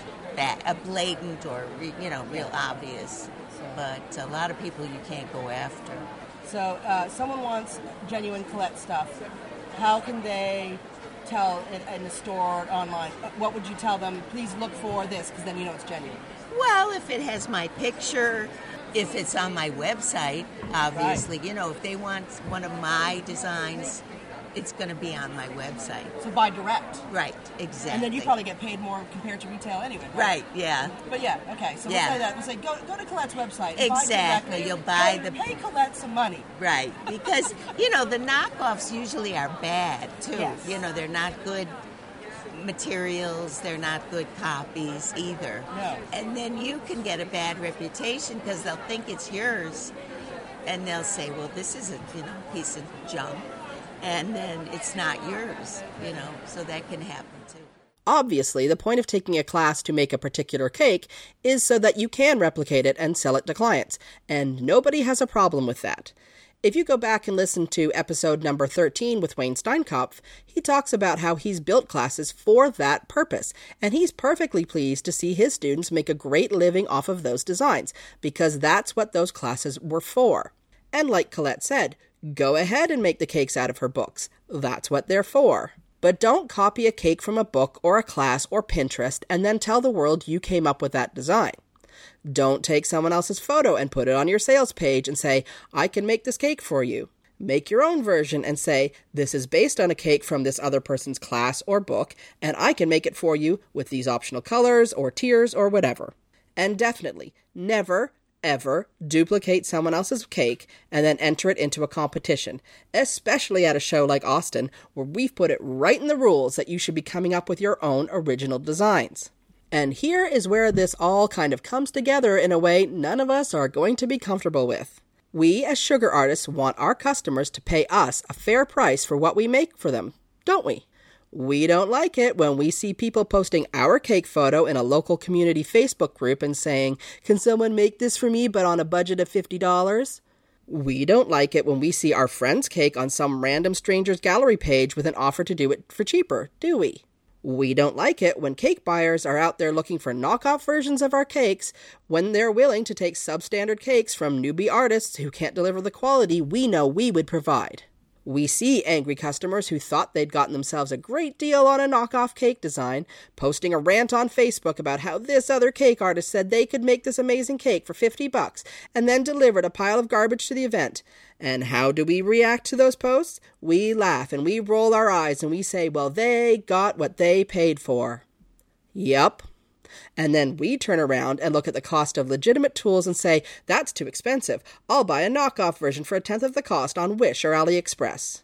a blatant or real obvious. But a lot of people you can't go after. So, someone wants genuine Colette stuff. How can they tell in the store or online? What would you tell them? Please look for this, because then you know it's genuine. Well, if it has my picture, if it's on my website, obviously, if they want one of my designs, it's going to be on my website. So buy direct. Right, exactly. And then you probably get paid more compared to retail anyway. Right, yeah. But yeah, okay. So we'll say that. We'll say go to Colette's website. And Exactly. Buy directly. You'll buy Pay Colette some money. Right, because, the knockoffs usually are bad, too. Yes. They're not good materials, they're not good copies either. No. And then you can get a bad reputation because they'll think it's yours, and they'll say, well, this is a piece of junk, and then it's not yours, so that can happen too. Obviously, the point of taking a class to make a particular cake is so that you can replicate it and sell it to clients, and nobody has a problem with that. If you go back and listen to episode number 13 with Wayne Steinkopf, he talks about how he's built classes for that purpose, and he's perfectly pleased to see his students make a great living off of those designs, because that's what those classes were for. And like Colette said, go ahead and make the cakes out of her books. That's what they're for. But don't copy a cake from a book or a class or Pinterest and then tell the world you came up with that design. Don't take someone else's photo and put it on your sales page and say, I can make this cake for you. Make your own version and say, this is based on a cake from this other person's class or book, and I can make it for you with these optional colors or tiers or whatever. And definitely, never, ever duplicate someone else's cake and then enter it into a competition, especially at a show like Austin, where we've put it right in the rules that you should be coming up with your own original designs. And here is where this all kind of comes together in a way none of us are going to be comfortable with. We, as sugar artists, want our customers to pay us a fair price for what we make for them, don't we? We don't like it when we see people posting our cake photo in a local community Facebook group and saying, "Can someone make this for me but on a budget of $50? We don't like it when we see our friend's cake on some random stranger's gallery page with an offer to do it for cheaper, do we? We don't like it when cake buyers are out there looking for knockoff versions of our cakes when they're willing to take substandard cakes from newbie artists who can't deliver the quality we know we would provide. We see angry customers who thought they'd gotten themselves a great deal on a knockoff cake design, posting a rant on Facebook about how this other cake artist said they could make this amazing cake for $50 and then delivered a pile of garbage to the event. And how do we react to those posts? We laugh and we roll our eyes and we say, well, they got what they paid for. Yup. And then we turn around and look at the cost of legitimate tools and say, that's too expensive. I'll buy a knockoff version for 1/10 of the cost on Wish or AliExpress.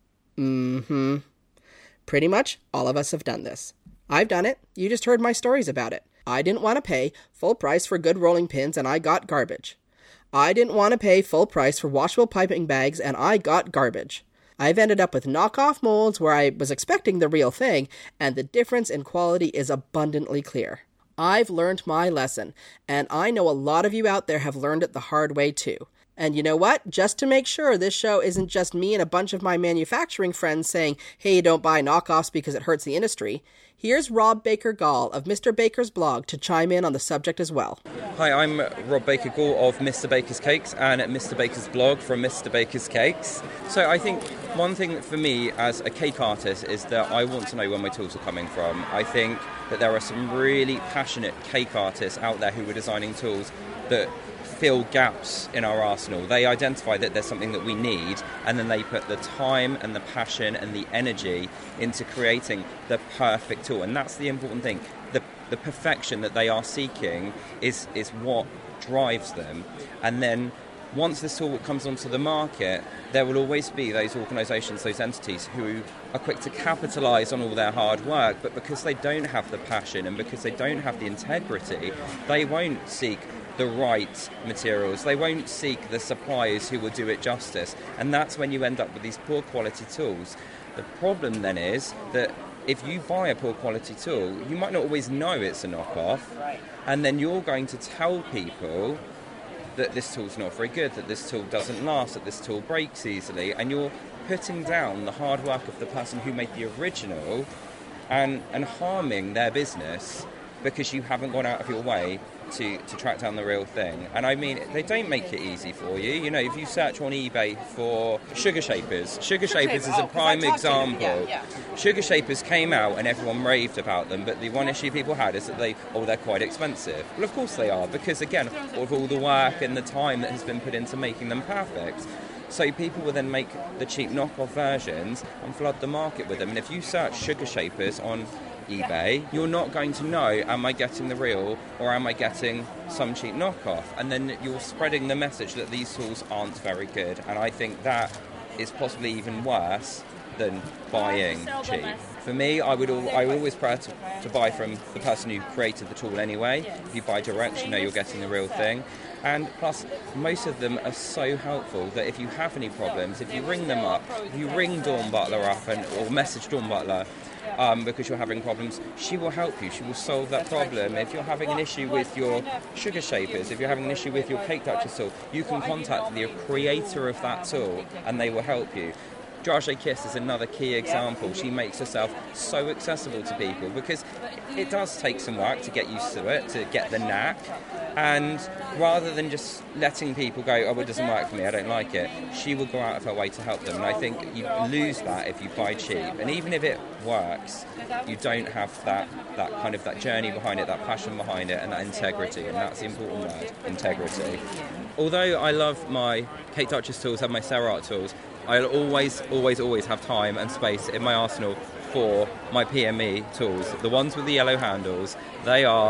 Pretty much all of us have done this. I've done it. You just heard my stories about it. I didn't want to pay full price for good rolling pins and I got garbage. I didn't want to pay full price for washable piping bags and I got garbage. I've ended up with knockoff molds where I was expecting the real thing, and the difference in quality is abundantly clear. I've learned my lesson, and I know a lot of you out there have learned it the hard way too. And you know what? Just to make sure this show isn't just me and a bunch of my manufacturing friends saying, hey, don't buy knockoffs because it hurts the industry, here's Rob Baker-Gall of Mr. Baker's blog to chime in on the subject as well. Hi, I'm Rob Baker-Gall of Mr. Baker's Cakes and at Mr. Baker's blog from Mr. Baker's Cakes. So I think one thing for me as a cake artist is that I want to know where my tools are coming from. I think that there are some really passionate cake artists out there who are designing tools that fill gaps in our arsenal. They identify that there's something that we need, and then they put the time and the passion and the energy into creating the perfect tool. And that's the important thing. The perfection that they are seeking is what drives them. And then once this tool comes onto the market, there will always be those organisations, those entities who are quick to capitalise on all their hard work, but because they don't have the passion and because they don't have the integrity, they won't seek the right materials, they won't seek the suppliers who will do it justice, and that's when you end up with these poor quality tools. The problem then is that if you buy a poor quality tool, you might not always know it's a knockoff, and then you're going to tell people that this tool's not very good, that this tool doesn't last, that this tool breaks easily, and you're putting down the hard work of the person who made the original and harming their business because you haven't gone out of your way to track down the real thing. And I mean, they don't make it easy for you. You know, if you search on eBay for sugar shapers, Sugar Shapers is a prime example. Sugar Shapers came out and everyone raved about them, but the one issue people had is that they're quite expensive. Well, of course they are, because again, of all the work and the time that has been put into making them perfect. So people will then make the cheap knockoff versions and flood the market with them. And if you search Sugar Shapers on eBay, you're not going to know, am I getting the real or am I getting some cheap knockoff? And then you're spreading the message that these tools aren't very good. And I think that is possibly even worse than buying cheap. For me, I would always prefer to buy from the person who created the tool anyway. If you buy direct, you know you're getting the real thing. And plus, most of them are so helpful that if you have any problems, if you ring them up, if you ring Dawn Butler up or message Dawn Butler because you're having problems, she will help you. She will solve that problem. If you're having an issue with your Sugar Shapers, if you're having an issue with your Cake Duchess tool, you can contact the creator of that tool and they will help you. Dragé Kiss is another key example. She makes herself so accessible to people because it does take some work to get used to it, to get the knack. And rather than just letting people go, oh, it doesn't work for me, I don't like it, she will go out of her way to help them. And I think you lose that if you buy cheap. And even if it works, you don't have that kind of that journey behind it, that passion behind it, and that integrity. And that's the important word, integrity. Although I love my Cake Duchess tools and my Serra Art tools, I'll always have time and space in my arsenal for my PME tools. The ones with the yellow handles, they are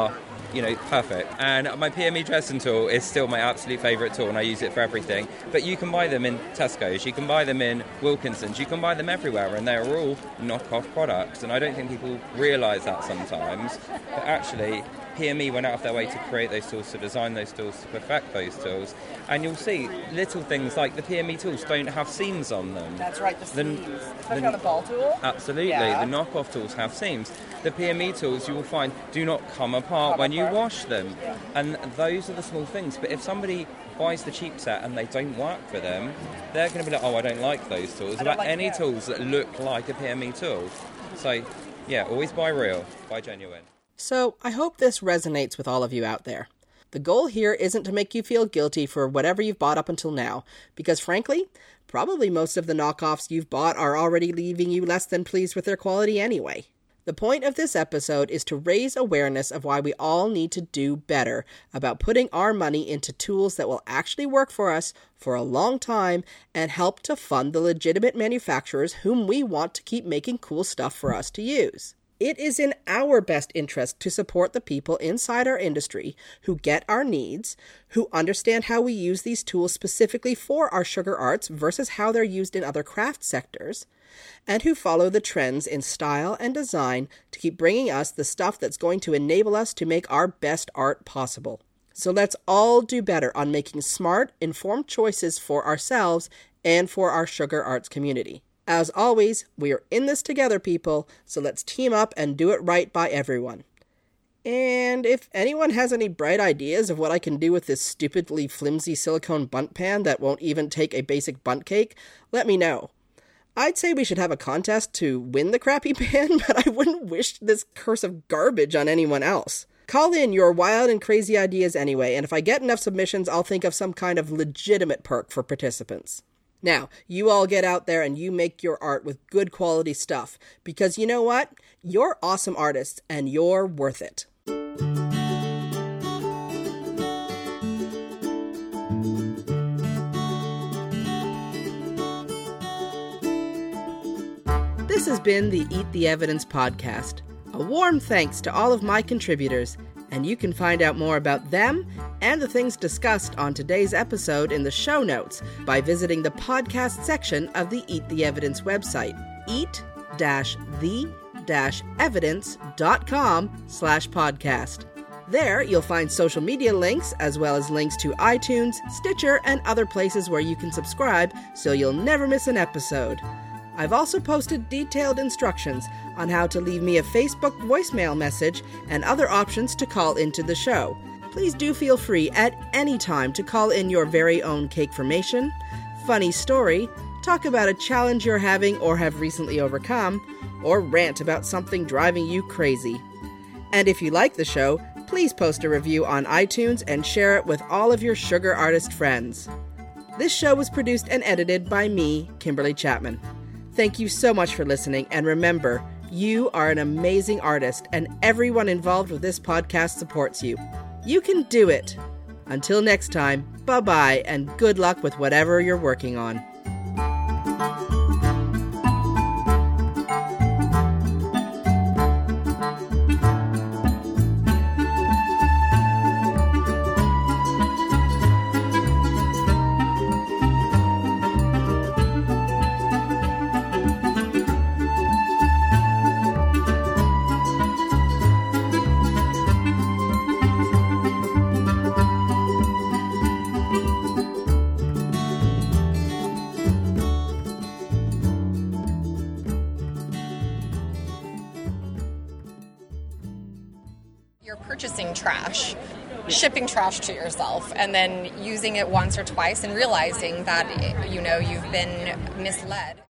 perfect. And my PME dressing tool is still my absolute favourite tool, and I use it for everything. But you can buy them in Tesco's, you can buy them in Wilkinson's, you can buy them everywhere, and they're all knockoff products. And I don't think people realise that sometimes. But actually, PME went out of their way to create those tools, to design those tools, to perfect those tools. And you'll see little things like the PME tools don't have seams on them. That's right, the seams. Talking about a ball tool? Absolutely. Yeah. The knockoff tools have seams. The PME tools, you will find, do not come apart when you wash them. Yeah. And those are the small things. But if somebody buys the cheap set and they don't work for them, they're going to be like, I don't like those tools. About any tools that look like a PME tool. So, always buy real, buy genuine. So, I hope this resonates with all of you out there. The goal here isn't to make you feel guilty for whatever you've bought up until now, because frankly, probably most of the knockoffs you've bought are already leaving you less than pleased with their quality anyway. The point of this episode is to raise awareness of why we all need to do better about putting our money into tools that will actually work for us for a long time and help to fund the legitimate manufacturers whom we want to keep making cool stuff for us to use. It is in our best interest to support the people inside our industry who get our needs, who understand how we use these tools specifically for our sugar arts versus how they're used in other craft sectors, and who follow the trends in style and design to keep bringing us the stuff that's going to enable us to make our best art possible. So let's all do better on making smart, informed choices for ourselves and for our sugar arts community. As always, we are in this together, people, so let's team up and do it right by everyone. And if anyone has any bright ideas of what I can do with this stupidly flimsy silicone bundt pan that won't even take a basic bundt cake, let me know. I'd say we should have a contest to win the crappy pan, but I wouldn't wish this curse of garbage on anyone else. Call in your wild and crazy ideas anyway, and if I get enough submissions, I'll think of some kind of legitimate perk for participants. Now, you all get out there and you make your art with good quality stuff, because you know what? You're awesome artists and you're worth it. This has been the Eat the Evidence podcast. A warm thanks to all of my contributors, and you can find out more about them and the things discussed on today's episode in the show notes by visiting the podcast section of the Eat the Evidence website, eat-the-evidence.com/podcast. There, you'll find social media links, as well as links to iTunes, Stitcher, and other places where you can subscribe so you'll never miss an episode. I've also posted detailed instructions on how to leave me a Facebook voicemail message and other options to call into the show. Please do feel free at any time to call in your very own cake formation, funny story, talk about a challenge you're having or have recently overcome, or rant about something driving you crazy. And if you like the show, please post a review on iTunes and share it with all of your sugar artist friends. This show was produced and edited by me, Kimberly Chapman. Thank you so much for listening, and remember, you are an amazing artist, and everyone involved with this podcast supports you. You can do it. Until next time, bye-bye, and good luck with whatever you're working on. You're purchasing trash, shipping trash to yourself, and then using it once or twice and realizing that, you've been misled.